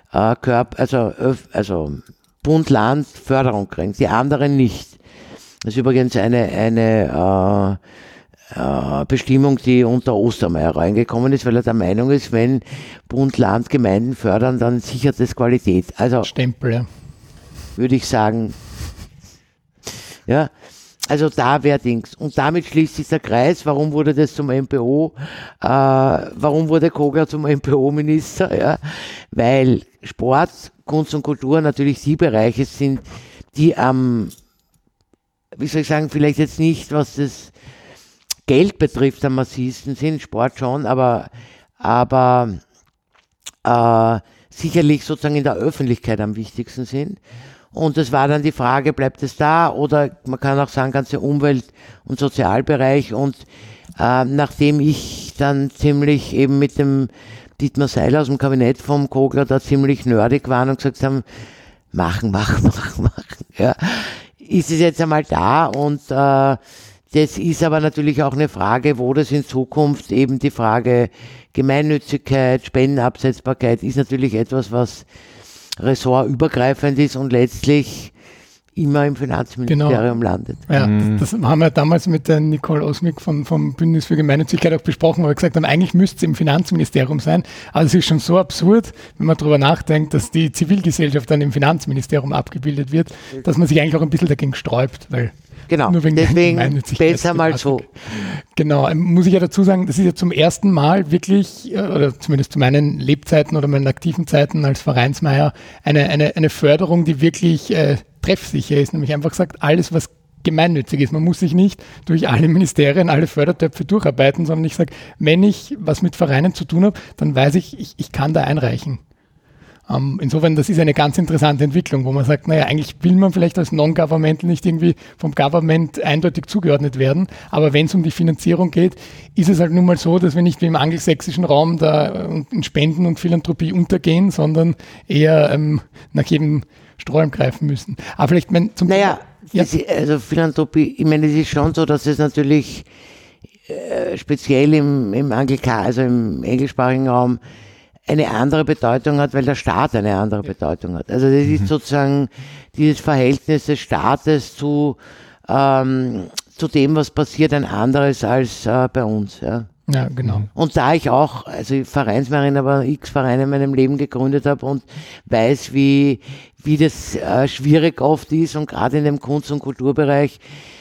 [SPEAKER 1] also Bund-Land Förderung kriegen, die anderen nicht. Das ist übrigens eine Bestimmung, die unter Ostermeier reingekommen ist, weil er der Meinung ist, wenn Bund, Land, Gemeinden fördern, dann sichert das Qualität. Also
[SPEAKER 2] Stempel, ja.
[SPEAKER 1] Würde ich sagen, ja, also da wäre Dings. Und damit schließt sich der Kreis. Warum wurde das zum MPO? Warum wurde Kogler zum MPO-Minister? Ja? Weil Sport, Kunst und Kultur natürlich die Bereiche sind, die wie soll ich sagen, vielleicht jetzt nicht, was das Geld betrifft, am massivsten sind, Sport schon, aber aber sicherlich sozusagen in der Öffentlichkeit am wichtigsten sind. Und es war dann die Frage, bleibt es da, oder man kann auch sagen, ganze Umwelt- und Sozialbereich. Und nachdem ich dann ziemlich eben mit dem Dietmar Seiler aus dem Kabinett vom Kogler da ziemlich nerdig waren und gesagt haben, machen, ja, ist es jetzt einmal da. Und das ist aber natürlich auch eine Frage, wo das in Zukunft eben die Frage Gemeinnützigkeit, Spendenabsetzbarkeit ist natürlich etwas, was ressortübergreifend ist und letztlich immer im Finanzministerium landet.
[SPEAKER 2] Ja, das haben wir damals mit der Nicole Osmik vom Bündnis für Gemeinnützigkeit auch besprochen, weil wir gesagt haben, eigentlich müsste es im Finanzministerium sein, aber es ist schon so absurd, wenn man darüber nachdenkt, dass die Zivilgesellschaft dann im Finanzministerium abgebildet wird, dass man sich eigentlich auch ein bisschen dagegen sträubt, weil
[SPEAKER 1] genau,
[SPEAKER 2] nur wegen
[SPEAKER 1] deswegen besser mal so.
[SPEAKER 2] Genau, muss ich ja dazu sagen, das ist ja zum ersten Mal wirklich, oder zumindest zu meinen Lebzeiten oder meinen aktiven Zeiten als Vereinsmeier, eine Förderung, die wirklich treffsicher ist, nämlich einfach gesagt, alles, was gemeinnützig ist. Man muss sich nicht durch alle Ministerien, alle Fördertöpfe durcharbeiten, sondern ich sage, wenn ich was mit Vereinen zu tun habe, dann weiß ich kann da einreichen. Insofern, das ist eine ganz interessante Entwicklung, wo man sagt, naja, eigentlich will man vielleicht als Non-Governmental nicht irgendwie vom Government eindeutig zugeordnet werden, aber wenn es um die Finanzierung geht, ist es halt nun mal so, dass wir nicht wie im angelsächsischen Raum da in Spenden und Philanthropie untergehen, sondern eher nach jedem Strohhalm greifen müssen. Aber vielleicht
[SPEAKER 1] also Philanthropie, ich meine, es ist schon so, dass es natürlich speziell im englischsprachigen Raum eine andere Bedeutung hat, weil der Staat eine andere Bedeutung hat. Also das ist sozusagen dieses Verhältnis des Staates zu dem, was passiert, ein anderes als bei uns. Ja.
[SPEAKER 2] Ja, genau.
[SPEAKER 1] Und da ich auch, also Vereinsmeisterin, aber x Vereine in meinem Leben gegründet habe und weiß, wie das schwierig oft ist und gerade in dem Kunst- und Kulturbereich,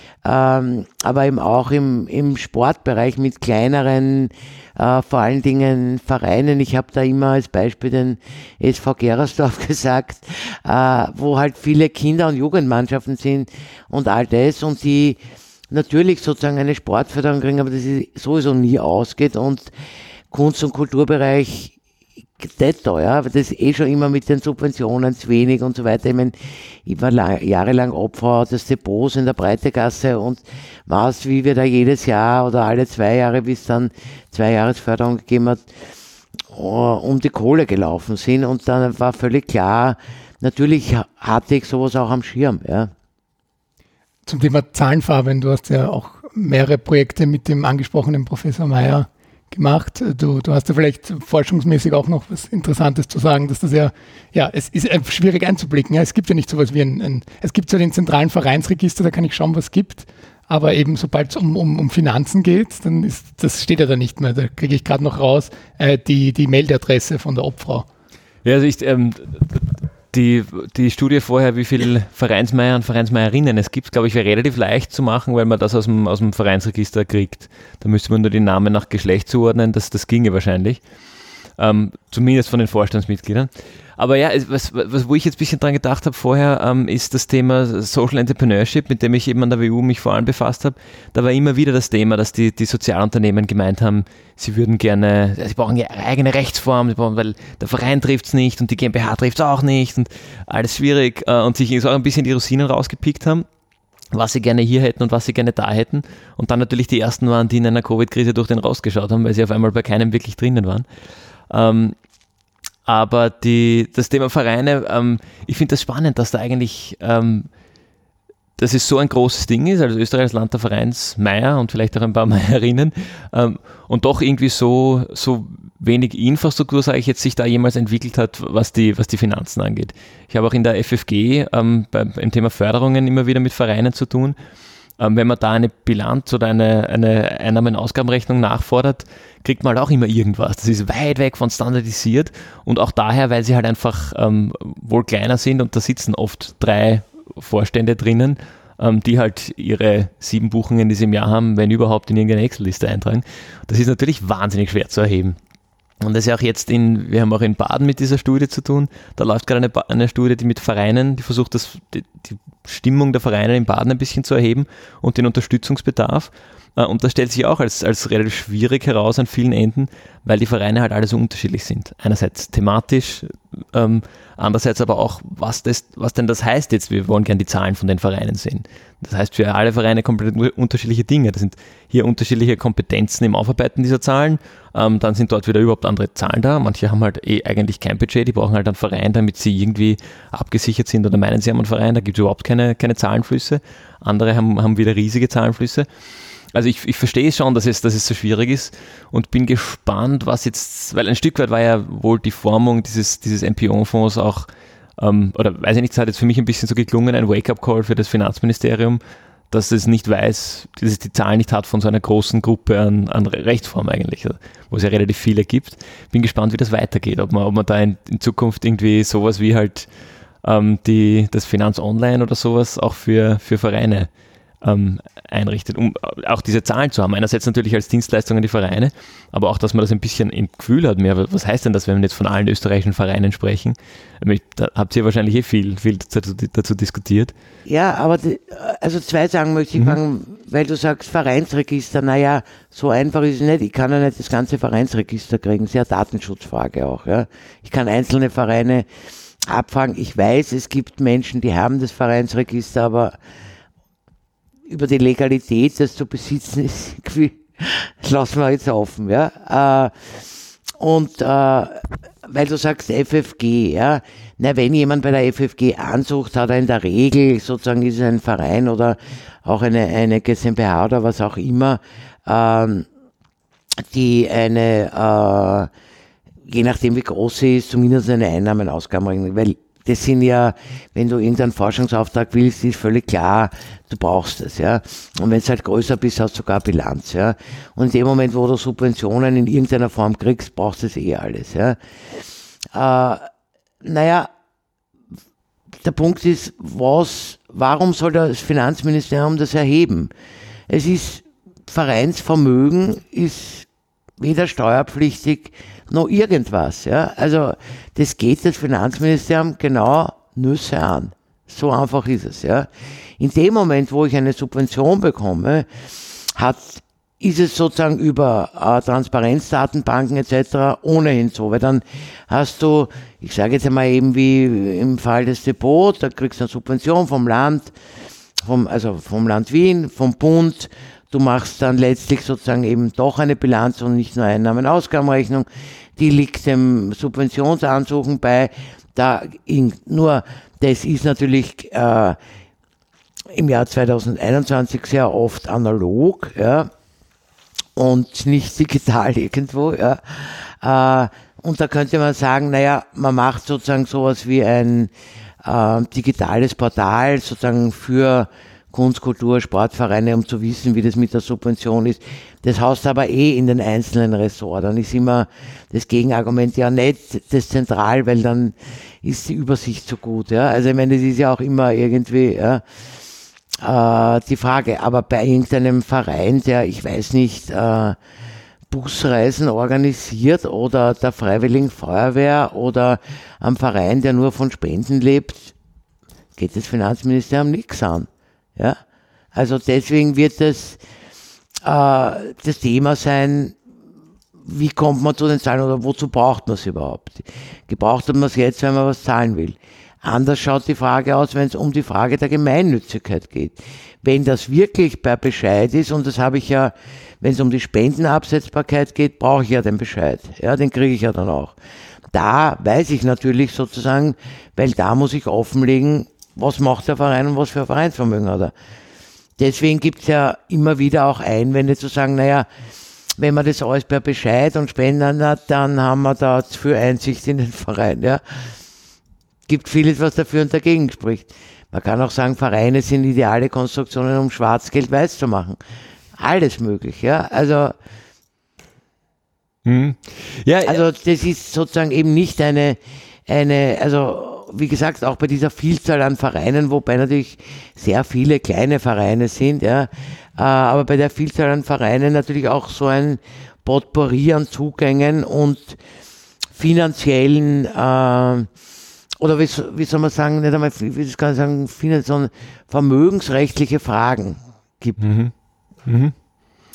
[SPEAKER 1] aber eben auch im Sportbereich mit kleineren, vor allen Dingen Vereinen. Ich habe da immer als Beispiel den SV Gerersdorf gesagt, wo halt viele Kinder- und Jugendmannschaften sind und all das und die natürlich sozusagen eine Sportförderung kriegen, aber das sowieso nie ausgeht und Kunst- und Kulturbereich nicht teuer, aber das ist schon immer mit den Subventionen zu wenig und so weiter. Ich meine, ich war jahrelang Opfer des Depots in der Breitegasse und weiß, wie wir da jedes Jahr oder alle 2 Jahre, bis dann 2 Jahresförderung gegeben hat, um die Kohle gelaufen sind und dann war völlig klar, natürlich hatte ich sowas auch am Schirm, ja.
[SPEAKER 2] Zum Thema Zahlenfarben, du hast ja auch mehrere Projekte mit dem angesprochenen Professor Meyer gemacht. Du hast ja vielleicht forschungsmäßig auch noch was Interessantes zu sagen, dass das ja, es ist schwierig einzublicken. Ja. Es gibt ja nicht sowas wie es gibt zwar den zentralen Vereinsregister, da kann ich schauen, was es gibt, aber eben sobald es um Finanzen geht, dann das steht ja da nicht mehr. Da kriege ich gerade noch raus die Meldeadresse von der Obfrau.
[SPEAKER 3] Ja, also die Studie vorher, wie viele Vereinsmeier und Vereinsmeierinnen es gibt, glaube ich, wäre relativ leicht zu machen, weil man das aus dem Vereinsregister kriegt. Da müsste man nur die Namen nach Geschlecht zuordnen, das ginge wahrscheinlich. Zumindest von den Vorstandsmitgliedern. Aber ja, wo ich jetzt ein bisschen dran gedacht habe vorher, ist das Thema Social Entrepreneurship, mit dem ich eben an der WU mich vor allem befasst habe. Da war immer wieder das Thema, dass die Sozialunternehmen gemeint haben, sie brauchen ihre eigene Rechtsform, weil der Verein trifft es nicht und die GmbH trifft es auch nicht und alles schwierig und sich so auch ein bisschen die Rosinen rausgepickt haben, was sie gerne hier hätten und was sie gerne da hätten. Und dann natürlich die ersten waren, die in einer Covid-Krise durch den rausgeschaut haben, weil sie auf einmal bei keinem wirklich drinnen waren. Aber das Thema Vereine, ich finde das spannend, dass da eigentlich, dass es so ein großes Ding ist, also Österreich als Land der Vereinsmeier und vielleicht auch ein paar Meierinnen und doch irgendwie so wenig Infrastruktur, sage ich jetzt, sich da jemals entwickelt hat, was die Finanzen angeht. Ich habe auch in der FFG im Thema Förderungen immer wieder mit Vereinen zu tun. Wenn man da eine Bilanz oder eine Einnahmen-Ausgabenrechnung nachfordert, kriegt man halt auch immer irgendwas. Das ist weit weg von standardisiert und auch daher, weil sie halt einfach wohl kleiner sind und da sitzen oft 3 Vorstände drinnen, die halt ihre 7 Buchungen, die sie im Jahr haben, wenn überhaupt, in irgendeine Excel-Liste eintragen. Das ist natürlich wahnsinnig schwer zu erheben. Und das ist ja auch jetzt wir haben auch in Baden mit dieser Studie zu tun. Da läuft gerade eine Studie, die mit Vereinen, die versucht, die Stimmung der Vereine in Baden ein bisschen zu erheben und den Unterstützungsbedarf. Und das stellt sich auch als relativ schwierig heraus an vielen Enden, weil die Vereine halt alle so unterschiedlich sind. Einerseits thematisch, andererseits aber auch, was denn das heißt jetzt. Wir wollen gerne die Zahlen von den Vereinen sehen. Das heißt für alle Vereine komplett unterschiedliche Dinge. Das sind hier unterschiedliche Kompetenzen im Aufarbeiten dieser Zahlen. Dann sind dort wieder überhaupt andere Zahlen da. Manche haben halt eigentlich kein Budget, die brauchen halt einen Verein, damit sie irgendwie abgesichert sind oder meinen, sie haben einen Verein. Da gibt es überhaupt keine Zahlenflüsse. Andere haben wieder riesige Zahlenflüsse. Also ich verstehe schon, dass es so schwierig ist und bin gespannt, was jetzt, weil ein Stück weit war ja wohl die Formung dieses MPO-Fonds auch, oder weiß ich nicht, es hat jetzt für mich ein bisschen so geklungen, ein Wake-up-Call für das Finanzministerium, dass es nicht weiß, dass es die Zahlen nicht hat von so einer großen Gruppe an Rechtsformen eigentlich, wo es ja relativ viele gibt. Bin gespannt, wie das weitergeht, ob man da in Zukunft irgendwie sowas wie halt das Finanz Online oder sowas auch für Vereine einrichtet, um auch diese Zahlen zu haben. Einerseits natürlich als Dienstleistung an die Vereine, aber auch, dass man das ein bisschen im Gefühl hat mehr. Was heißt denn das, wenn wir jetzt von allen österreichischen Vereinen sprechen? Da habt ihr wahrscheinlich viel dazu diskutiert.
[SPEAKER 1] Ja, aber also zwei Sachen möchte ich sagen, weil du sagst Vereinsregister, naja, so einfach ist es nicht. Ich kann ja nicht das ganze Vereinsregister kriegen, sehr Datenschutzfrage auch. Ja. Ich kann einzelne Vereine abfragen. Ich weiß, es gibt Menschen, die haben das Vereinsregister, aber über die Legalität, das zu besitzen, ist irgendwie, lassen wir jetzt offen, ja. Weil du sagst FFG, ja. Na, wenn jemand bei der FFG ansucht, hat er in der Regel, sozusagen ist es ein Verein oder auch eine GmbH oder was auch immer, die eine, je nachdem wie groß sie ist, zumindest eine Einnahmen-Ausgabenrechnung, weil das sind ja, wenn du irgendeinen Forschungsauftrag willst, ist völlig klar, du brauchst es, ja. Und wenn es halt größer bist, hast du sogar Bilanz, ja. Und in dem Moment, wo du Subventionen in irgendeiner Form kriegst, brauchst du es alles, ja. Naja, der Punkt ist, warum soll das Finanzministerium das erheben? Es ist, Vereinsvermögen ist weder steuerpflichtig noch irgendwas, ja. Also, das geht das Finanzministerium genau Nüsse an. So einfach ist es, ja. In dem Moment, wo ich eine Subvention bekomme, ist es sozusagen über Transparenzdatenbanken etc. ohnehin so, weil dann hast du, ich sage jetzt einmal eben wie im Fall des Depots, da kriegst du eine Subvention vom Land Wien, vom Bund. Du machst dann letztlich sozusagen eben doch eine Bilanz und nicht nur Einnahmen-Ausgabenrechnung. Die liegt dem Subventionsansuchen bei. Nur das ist natürlich im Jahr 2021 sehr oft analog, ja, und nicht digital irgendwo, ja. Und da könnte man sagen, naja, man macht sozusagen sowas wie ein digitales Portal sozusagen für Kunst, Kultur, Sportvereine, um zu wissen, wie das mit der Subvention ist. Das haust aber in den einzelnen Ressorts. Dann ist immer das Gegenargument, ja nicht das zentral, weil dann ist die Übersicht so gut. Ja? Also ich meine, das ist ja auch immer irgendwie die Frage. Aber bei irgendeinem Verein, der, ich weiß nicht, Busreisen organisiert oder der Freiwilligen Feuerwehr oder am Verein, der nur von Spenden lebt, geht das Finanzministerium nichts an. Ja, also deswegen wird das Thema sein, wie kommt man zu den Zahlen oder wozu braucht man es überhaupt? Gebraucht hat man es jetzt, wenn man was zahlen will. Anders schaut die Frage aus, wenn es um die Frage der Gemeinnützigkeit geht. Wenn das wirklich per Bescheid ist, und das habe ich ja, wenn es um die Spendenabsetzbarkeit geht, brauche ich ja den Bescheid. Ja, den kriege ich ja dann auch. Da weiß ich natürlich sozusagen, weil da muss ich offenlegen, was macht der Verein und was für ein Vereinsvermögen hat er. Deswegen gibt es ja immer wieder auch Einwände zu sagen, naja, wenn man das alles per Bescheid und Spenden hat, dann haben wir da für Einsicht in den Verein. Ja. Gibt vieles, was dafür und dagegen spricht. Man kann auch sagen, Vereine sind ideale Konstruktionen, um Schwarzgeld weiß zu machen. Alles möglich, ja. Also, also das ist sozusagen eben nicht also wie gesagt, auch bei dieser Vielzahl an Vereinen, wobei natürlich sehr viele kleine Vereine sind, ja, aber bei der Vielzahl an Vereinen natürlich auch so ein Potpourri an Zugängen und finanziellen, oder wie soll man sagen, nicht einmal, wie kann ich sagen, sondern vermögensrechtliche Fragen gibt.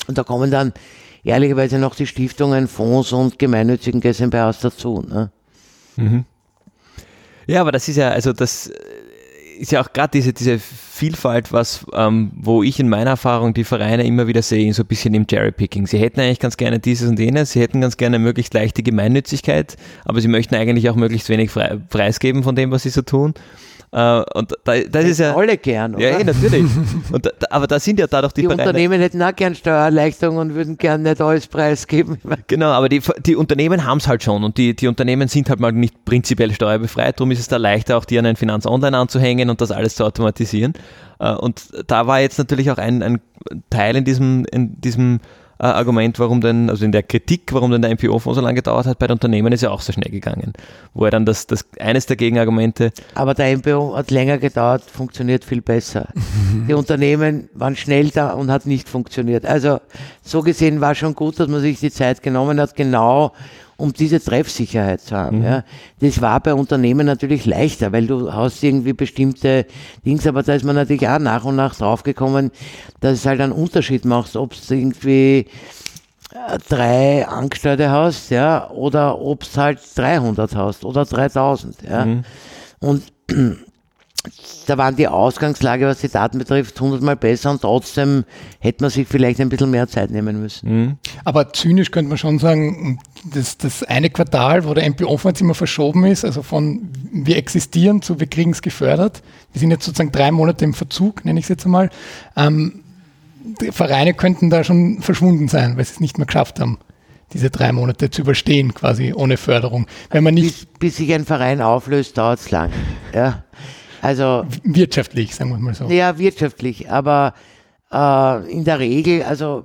[SPEAKER 1] Und da kommen dann ehrlicherweise noch die Stiftungen, Fonds und gemeinnützigen GmbHs dazu. Ne?
[SPEAKER 3] Mhm. Ja, aber das ist ja, also das ist ja auch gerade diese Vielfalt, wo ich in meiner Erfahrung die Vereine immer wieder sehe, so ein bisschen im Cherrypicking. Sie hätten eigentlich ganz gerne dieses und jenes, sie hätten ganz gerne möglichst leichte Gemeinnützigkeit, aber sie möchten eigentlich auch möglichst wenig preisgeben von dem, was sie so tun. Und das ist ja
[SPEAKER 1] alle gern, oder?
[SPEAKER 3] Ja, natürlich. Aber da sind ja da doch die Vereine.
[SPEAKER 1] Unternehmen hätten auch gern Steuererleichterung und würden gern nicht alles preisgeben.
[SPEAKER 3] Genau, aber die Unternehmen haben es halt schon und die Unternehmen sind halt mal nicht prinzipiell steuerbefreit, darum ist es da leichter, auch die an ein Finanz Online anzuhängen und das alles zu automatisieren. Und da war jetzt natürlich auch ein Teil in diesem Argument, warum denn, also in der Kritik, warum denn der MPO-Fonds so lange gedauert hat, bei den Unternehmen ist ja auch so schnell gegangen. Wo er dann eines der Gegenargumente.
[SPEAKER 1] Aber der MPO hat länger gedauert, funktioniert viel besser. Die Unternehmen waren schnell da und hat nicht funktioniert. Also so gesehen war schon gut, dass man sich die Zeit genommen hat, genau um diese Treffsicherheit zu haben. Ja. Das war bei Unternehmen natürlich leichter, weil du hast irgendwie bestimmte Dings, aber da ist man natürlich auch nach und nach draufgekommen, dass es halt einen Unterschied macht, ob es irgendwie 3 Angestellte hast, ja, oder ob es halt 300 hast oder 3000. Ja. Und da waren die Ausgangslage, was die Daten betrifft, 100-mal besser und trotzdem hätte man sich vielleicht ein bisschen mehr Zeit nehmen müssen.
[SPEAKER 2] Aber zynisch könnte man schon sagen, das eine Quartal, wo der MPO-Fonds immer verschoben ist, also von wir existieren zu wir kriegen es gefördert, wir sind jetzt sozusagen 3 Monate im Verzug, nenne ich es jetzt einmal, die Vereine könnten da schon verschwunden sein, weil sie es nicht mehr geschafft haben, diese 3 Monate zu überstehen, quasi ohne Förderung. Wenn man nicht
[SPEAKER 1] bis sich ein Verein auflöst, dauert es lang. Ja. Also,
[SPEAKER 2] wirtschaftlich, sagen wir mal so.
[SPEAKER 1] Ja, wirtschaftlich, aber in der Regel, also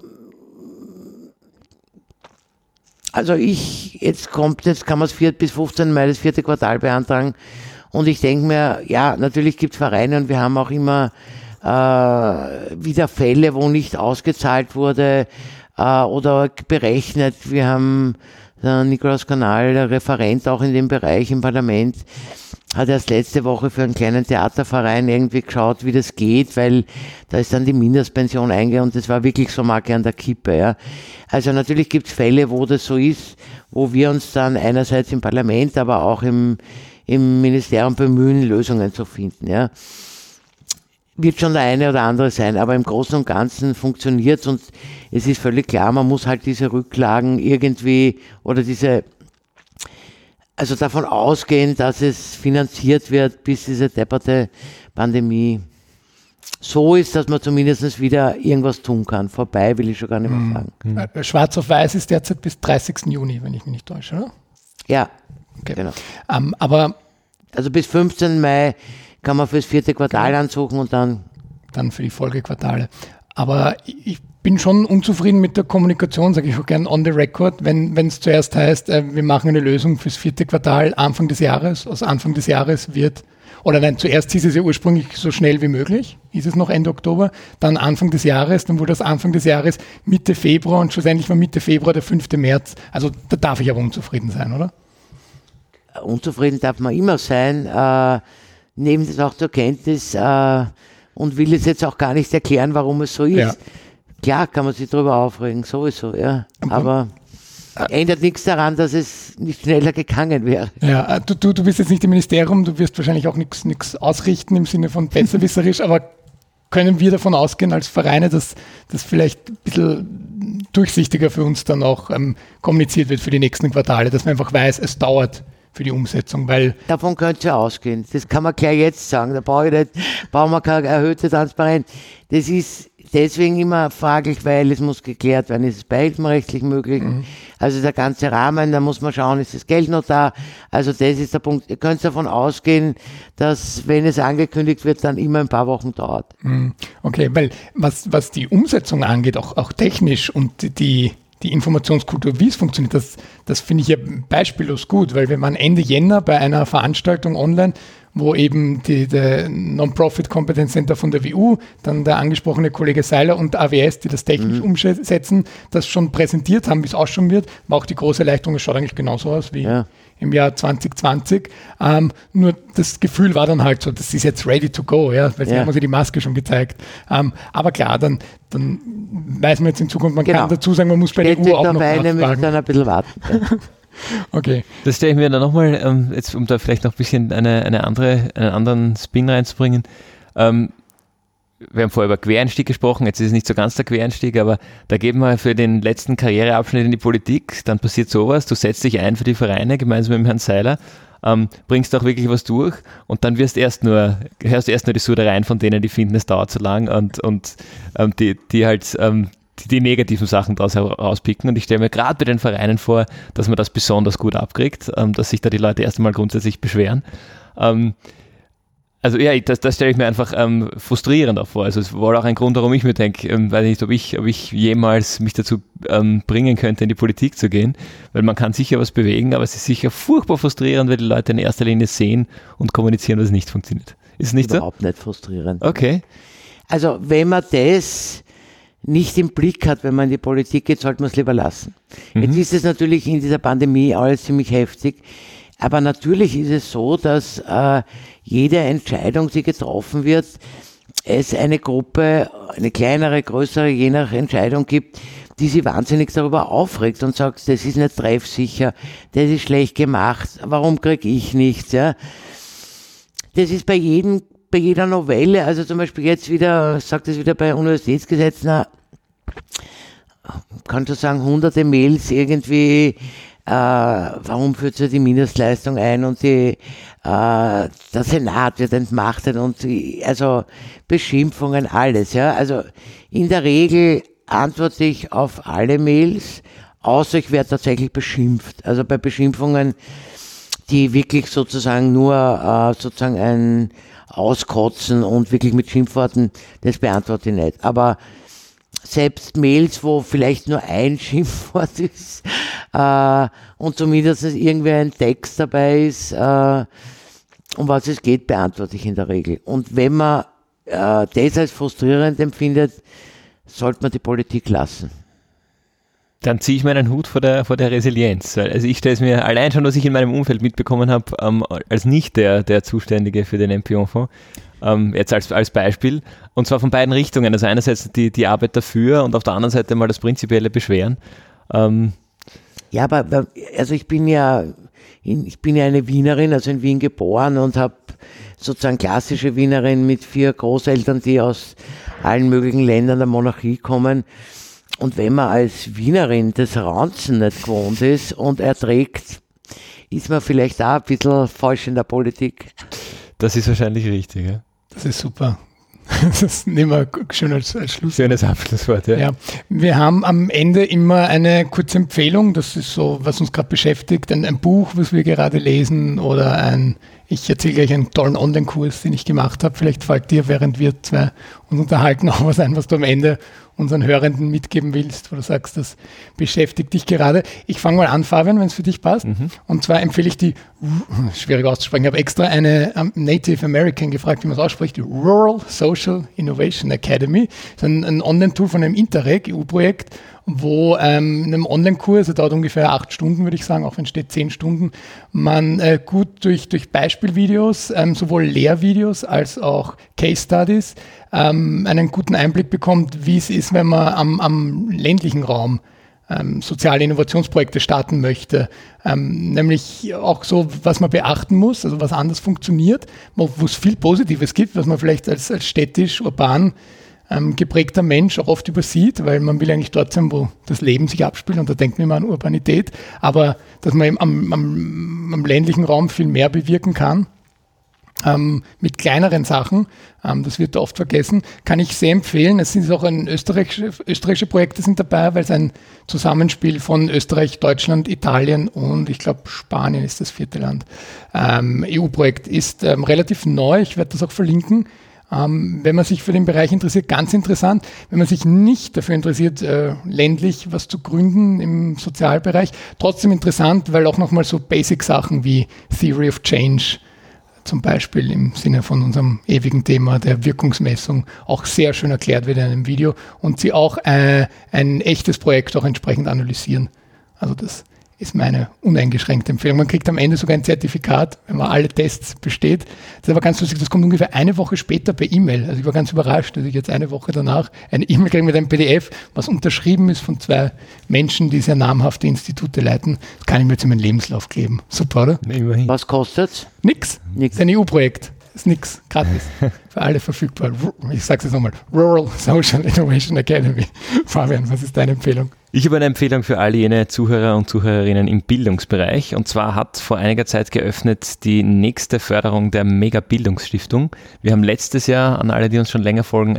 [SPEAKER 1] jetzt kann man es 4. bis 15. Mai das 4. Quartal beantragen und ich denke mir, ja, natürlich gibt es Vereine und wir haben auch immer wieder Fälle, wo nicht ausgezahlt wurde oder berechnet. Wir haben Nikolaus Kanal, der Referent auch in dem Bereich im Parlament, hat erst letzte Woche für einen kleinen Theaterverein irgendwie geschaut, wie das geht, weil da ist dann die Mindestpension eingegangen und das war wirklich so Marke an der Kippe. Ja. Also natürlich gibt es Fälle, wo das so ist, wo wir uns dann einerseits im Parlament, aber auch im Ministerium bemühen, Lösungen zu finden. Ja. Wird schon der eine oder andere sein, aber im Großen und Ganzen funktioniert es und es ist völlig klar, man muss halt diese Rücklagen irgendwie oder also davon ausgehen, dass es finanziert wird, bis diese depperte Pandemie so ist, dass man zumindest wieder irgendwas tun kann. Vorbei will ich schon gar nicht mehr sagen.
[SPEAKER 2] Schwarz auf Weiß ist derzeit bis 30. Juni, wenn ich mich nicht täusche, oder?
[SPEAKER 1] Ja,
[SPEAKER 2] okay.
[SPEAKER 1] Genau.
[SPEAKER 2] Aber
[SPEAKER 1] also bis 15. Mai kann man fürs 4. Quartal ansuchen und dann
[SPEAKER 2] für die Folgequartale. Aber ich bin schon unzufrieden mit der Kommunikation, sage ich auch gerne on the record, wenn es zuerst heißt, wir machen eine Lösung fürs 4. Quartal Anfang des Jahres. Also Anfang des Jahres wird, oder nein, zuerst hieß es ja ursprünglich so schnell wie möglich, hieß es noch Ende Oktober, dann Anfang des Jahres, dann wurde das Anfang des Jahres Mitte Februar und schlussendlich war Mitte Februar der 5. März. Also da darf ich aber unzufrieden sein, oder?
[SPEAKER 1] Unzufrieden darf man immer sein, nehmen das auch zur Kenntnis und will es jetzt auch gar nicht erklären, warum es so ist. Ja. Klar kann man sich darüber aufregen, sowieso, ja. Aber ändert nichts daran, dass es nicht schneller gegangen wäre.
[SPEAKER 2] Ja, du bist jetzt nicht im Ministerium, du wirst wahrscheinlich auch nichts ausrichten im Sinne von besserwisserisch, aber können wir davon ausgehen als Vereine, dass das vielleicht ein bisschen durchsichtiger für uns dann auch kommuniziert wird für die nächsten Quartale, dass man einfach weiß, es dauert für die Umsetzung, weil...
[SPEAKER 1] Davon könnt ihr ausgehen. Das kann man gleich jetzt sagen. Da brauchen wir keine erhöhte Transparenz. Das ist deswegen immer fraglich, weil es muss geklärt werden, ist es beihilfenrechtlich möglich? Also der ganze Rahmen, da muss man schauen, ist das Geld noch da? Also das ist der Punkt. Ihr könnt davon ausgehen, dass, wenn es angekündigt wird, dann immer ein paar Wochen dauert.
[SPEAKER 2] Okay, weil was die Umsetzung angeht, auch technisch und die Informationskultur, wie es funktioniert, das finde ich ja beispiellos gut, weil wenn man Ende Jänner bei einer Veranstaltung online wo eben die Non-Profit Competence Center von der WU, dann der angesprochene Kollege Seiler und AWS, die das technisch umsetzen, das schon präsentiert haben, wie es ausschauen wird. War auch die große Erleichterung, es schaut eigentlich genauso aus wie im Jahr 2020. Nur das Gefühl war dann halt so, das ist jetzt ready to go, ja, weil sie haben uns ja die Maske schon gezeigt. Aber klar, dann weiß man jetzt in Zukunft, man kann dazu sagen, man muss bei der EU auch noch nachfragen.
[SPEAKER 1] Müssen dann ein bisschen warten.
[SPEAKER 3] Okay. Das stelle ich mir dann nochmal, jetzt um da vielleicht noch ein bisschen einen anderen Spin reinzubringen. Wir haben vorher über Quereinstieg gesprochen, jetzt ist es nicht so ganz der Quereinstieg, aber da geben wir für den letzten Karriereabschnitt in die Politik, dann passiert sowas, du setzt dich ein für die Vereine, gemeinsam mit dem Herrn Seiler, bringst auch wirklich was durch und dann hörst du erst nur die Sudereien von denen, die finden, es dauert zu lang und die halt die negativen Sachen daraus herauspicken und ich stelle mir gerade bei den Vereinen vor, dass man das besonders gut abkriegt, dass sich da die Leute erst einmal grundsätzlich beschweren. Also ja, das stelle ich mir einfach frustrierend auch vor. Also es war auch ein Grund, warum ich mir denke, weiß nicht, ob ich jemals mich dazu bringen könnte, in die Politik zu gehen, weil man kann sicher was bewegen, aber es ist sicher furchtbar frustrierend, weil die Leute in erster Linie sehen und kommunizieren, dass es nicht funktioniert. Ist es nicht
[SPEAKER 1] überhaupt nicht frustrierend.
[SPEAKER 3] Okay.
[SPEAKER 1] Also wenn man das nicht im Blick hat, wenn man in die Politik geht, sollte man es lieber lassen. Jetzt ist es natürlich in dieser Pandemie alles ziemlich heftig, aber natürlich ist es so, dass jede Entscheidung, die getroffen wird, es eine Gruppe, eine kleinere, größere, je nach Entscheidung gibt, die sich wahnsinnig darüber aufregt und sagt, das ist nicht treffsicher, das ist schlecht gemacht, warum kriege ich nichts? Ja? Das ist bei jeder Novelle, also zum Beispiel jetzt wieder, sagt es wieder bei Universitätsgesetz, kann schon sagen, hunderte Mails irgendwie, warum führt sie die Mindestleistung ein und der Senat wird entmachtet und also Beschimpfungen, alles, ja. Also in der Regel antworte ich auf alle Mails, außer ich werde tatsächlich beschimpft. Also bei Beschimpfungen, die wirklich sozusagen nur sozusagen ein Auskotzen und wirklich mit Schimpfworten, das beantworte ich nicht. Aber selbst Mails, wo vielleicht nur ein Schimpfwort ist und zumindest irgendwie ein Text dabei ist, um was es geht, beantworte ich in der Regel. Und wenn man das als frustrierend empfindet, sollte man die Politik lassen.
[SPEAKER 3] Dann ziehe ich meinen Hut vor der Resilienz. Also ich stelle es mir allein schon, was ich in meinem Umfeld mitbekommen habe, als nicht der Zuständige für den MP-Fonds, jetzt als Beispiel, und zwar von beiden Richtungen. Also einerseits die Arbeit dafür und auf der anderen Seite mal das prinzipielle Beschweren.
[SPEAKER 1] Ja, aber also ich bin ja eine Wienerin, also in Wien geboren und habe sozusagen klassische Wienerin mit 4 Großeltern, die aus allen möglichen Ländern der Monarchie kommen. Und wenn man als Wienerin das Ranzen nicht gewohnt ist und erträgt, ist man vielleicht auch ein bisschen falsch in der Politik.
[SPEAKER 3] Das ist wahrscheinlich richtig, ja.
[SPEAKER 2] Das ist super. Das nehmen wir schön als Schluss.
[SPEAKER 3] Schönes Abschlusswort, ja.
[SPEAKER 2] Ja. Wir haben am Ende immer eine kurze Empfehlung, das ist so, was uns gerade beschäftigt, ein Buch, was wir gerade lesen oder ich erzähle gleich einen tollen Online-Kurs, den ich gemacht habe. Vielleicht fällt dir, während wir zwei uns unterhalten, auch was ein, was du am Ende unseren Hörenden mitgeben willst, wo du sagst, das beschäftigt dich gerade. Ich fange mal an, Fabian, wenn es für dich passt. Und zwar empfehle ich die, schwierig auszusprechen, ich habe extra eine Native American gefragt, wie man es ausspricht, die Rural Social Innovation Academy. Das ist ein Online-Tool von einem Interreg, EU-Projekt, wo in einem Online-Kurs, der dauert ungefähr 8 Stunden, würde ich sagen, auch wenn es steht 10 Stunden, man gut durch Beispielvideos, sowohl Lehrvideos als auch Case Studies, einen guten Einblick bekommt, wie es ist, wenn man am ländlichen Raum soziale Innovationsprojekte starten möchte. Nämlich auch so, was man beachten muss, also was anders funktioniert, wo es viel Positives gibt, was man vielleicht als städtisch, urban geprägter Mensch auch oft übersieht, weil man will eigentlich dort sein, wo das Leben sich abspielt und da denkt man immer an Urbanität, aber dass man eben am ländlichen Raum viel mehr bewirken kann, mit kleineren Sachen, das wird oft vergessen, kann ich sehr empfehlen. Es sind auch österreichische Projekte sind dabei, weil es ein Zusammenspiel von Österreich, Deutschland, Italien und ich glaube Spanien ist das 4. Land. EU-Projekt ist relativ neu, ich werde das auch verlinken. Wenn man sich für den Bereich interessiert, ganz interessant. Wenn man sich nicht dafür interessiert, ländlich was zu gründen im Sozialbereich, trotzdem interessant, weil auch nochmal so Basic-Sachen wie Theory of Change zum Beispiel im Sinne von unserem ewigen Thema der Wirkungsmessung auch sehr schön erklärt wird in einem Video und sie auch ein echtes Projekt auch entsprechend analysieren. Also das ist meine uneingeschränkte Empfehlung. Man kriegt am Ende sogar ein Zertifikat, wenn man alle Tests besteht. Das ist aber ganz lustig, das kommt ungefähr eine Woche später per E-Mail. Also ich war ganz überrascht, dass ich jetzt eine Woche danach eine E-Mail kriege mit einem PDF, was unterschrieben ist von 2 Menschen, die sehr namhafte Institute leiten. Das kann ich mir jetzt in meinen Lebenslauf kleben. Super, oder?
[SPEAKER 3] Immerhin.
[SPEAKER 1] Was kostet's?
[SPEAKER 2] Nix. Das ist ein EU-Projekt. Ist nichts, gratis. Für alle verfügbar. Ich sage es jetzt nochmal. Rural Social Innovation Academy. Fabian, was ist deine Empfehlung?
[SPEAKER 3] Ich habe eine Empfehlung für all jene Zuhörer und Zuhörerinnen im Bildungsbereich. Und zwar hat vor einiger Zeit geöffnet die nächste Förderung der Mega-Bildungsstiftung. Wir haben letztes Jahr, an alle, die uns schon länger folgen,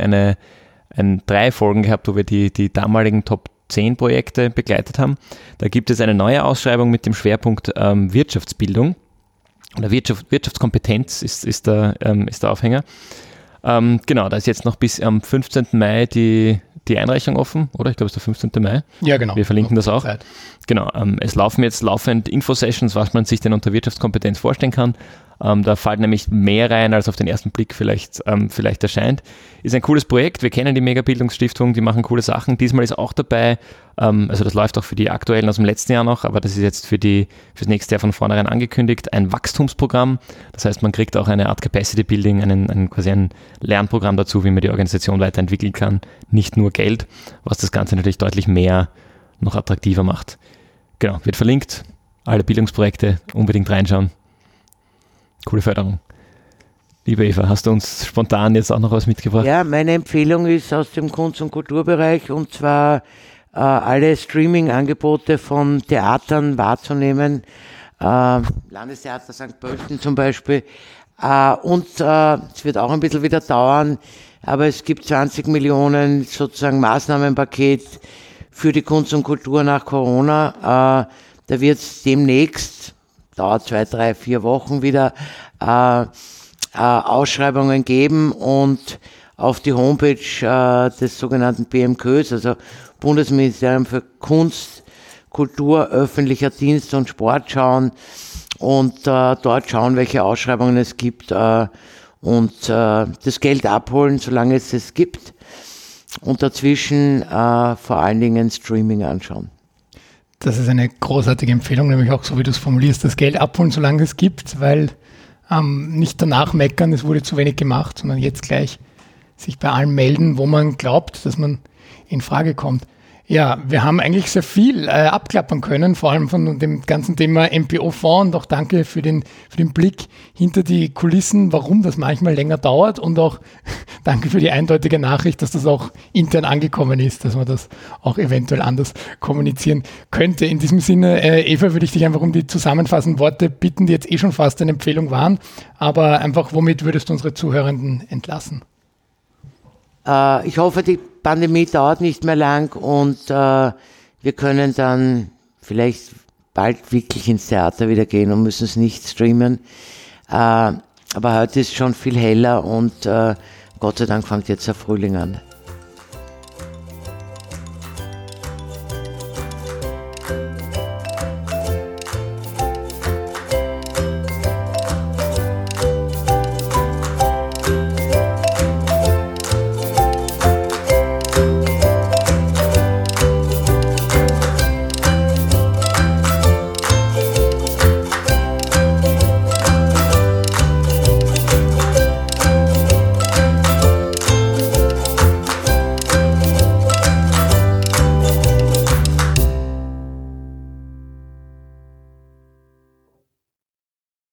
[SPEAKER 3] 3 Folgen gehabt, wo wir die damaligen Top 10 Projekte begleitet haben. Da gibt es eine neue Ausschreibung mit dem Schwerpunkt Wirtschaftsbildung. Oder Wirtschaftskompetenz ist der Aufhänger. Genau, da ist jetzt noch bis am 15. Mai die Einreichung offen, oder? Ich glaube, es ist der 15. Mai.
[SPEAKER 2] Ja, genau.
[SPEAKER 3] Wir verlinken das auch.
[SPEAKER 2] Zeit.
[SPEAKER 3] Genau, es laufen jetzt laufend Infosessions, was man sich denn unter Wirtschaftskompetenz vorstellen kann. Da fällt nämlich mehr rein, als auf den ersten Blick vielleicht erscheint. Ist ein cooles Projekt. Wir kennen die Mega-Bildungsstiftung, die machen coole Sachen. Diesmal ist auch dabei, also das läuft auch für die aktuellen aus dem letzten Jahr noch, aber das ist jetzt fürs nächste Jahr von vornherein angekündigt, ein Wachstumsprogramm. Das heißt, man kriegt auch eine Art Capacity Building, quasi ein Lernprogramm dazu, wie man die Organisation weiterentwickeln kann. Nicht nur Geld, was das Ganze natürlich deutlich mehr noch attraktiver macht. Genau, wird verlinkt. Alle Bildungsprojekte unbedingt reinschauen. Coole Förderung. Liebe Eva, hast du uns spontan jetzt auch noch was mitgebracht?
[SPEAKER 1] Ja, meine Empfehlung ist aus dem Kunst- und Kulturbereich, und zwar alle Streaming-Angebote von Theatern wahrzunehmen. Landestheater St. Pölten zum Beispiel. Es wird auch ein bisschen wieder dauern, aber es gibt 20 Millionen sozusagen Maßnahmenpaket für die Kunst und Kultur nach Corona. Da wird es demnächst, dauert 2, 3, 4 Wochen wieder, Ausschreibungen geben, und auf die Homepage des sogenannten BMKs, also Bundesministerium für Kunst, Kultur, öffentlicher Dienst und Sport, schauen und dort schauen, welche Ausschreibungen es gibt und das Geld abholen, solange es es gibt, und dazwischen vor allen Dingen Streaming anschauen.
[SPEAKER 2] Das ist eine großartige Empfehlung, nämlich auch so, wie du es formulierst, das Geld abholen, solange es gibt, weil nicht danach meckern, es wurde zu wenig gemacht, sondern jetzt gleich sich bei allem melden, wo man glaubt, dass man in Frage kommt. Ja, wir haben eigentlich sehr viel abklappern können, vor allem von dem ganzen Thema MPO-Fonds, und auch danke für den Blick hinter die Kulissen, warum das manchmal länger dauert, und auch danke für die eindeutige Nachricht, dass das auch intern angekommen ist, dass man das auch eventuell anders kommunizieren könnte. In diesem Sinne, Eva, würde ich dich einfach um die zusammenfassenden Worte bitten, die jetzt schon fast eine Empfehlung waren, aber einfach, womit würdest du unsere Zuhörenden entlassen?
[SPEAKER 1] Ich hoffe, die Pandemie dauert nicht mehr lang, und wir können dann vielleicht bald wirklich ins Theater wieder gehen und müssen es nicht streamen. Aber heute ist schon viel heller, und Gott sei Dank fängt jetzt der Frühling an.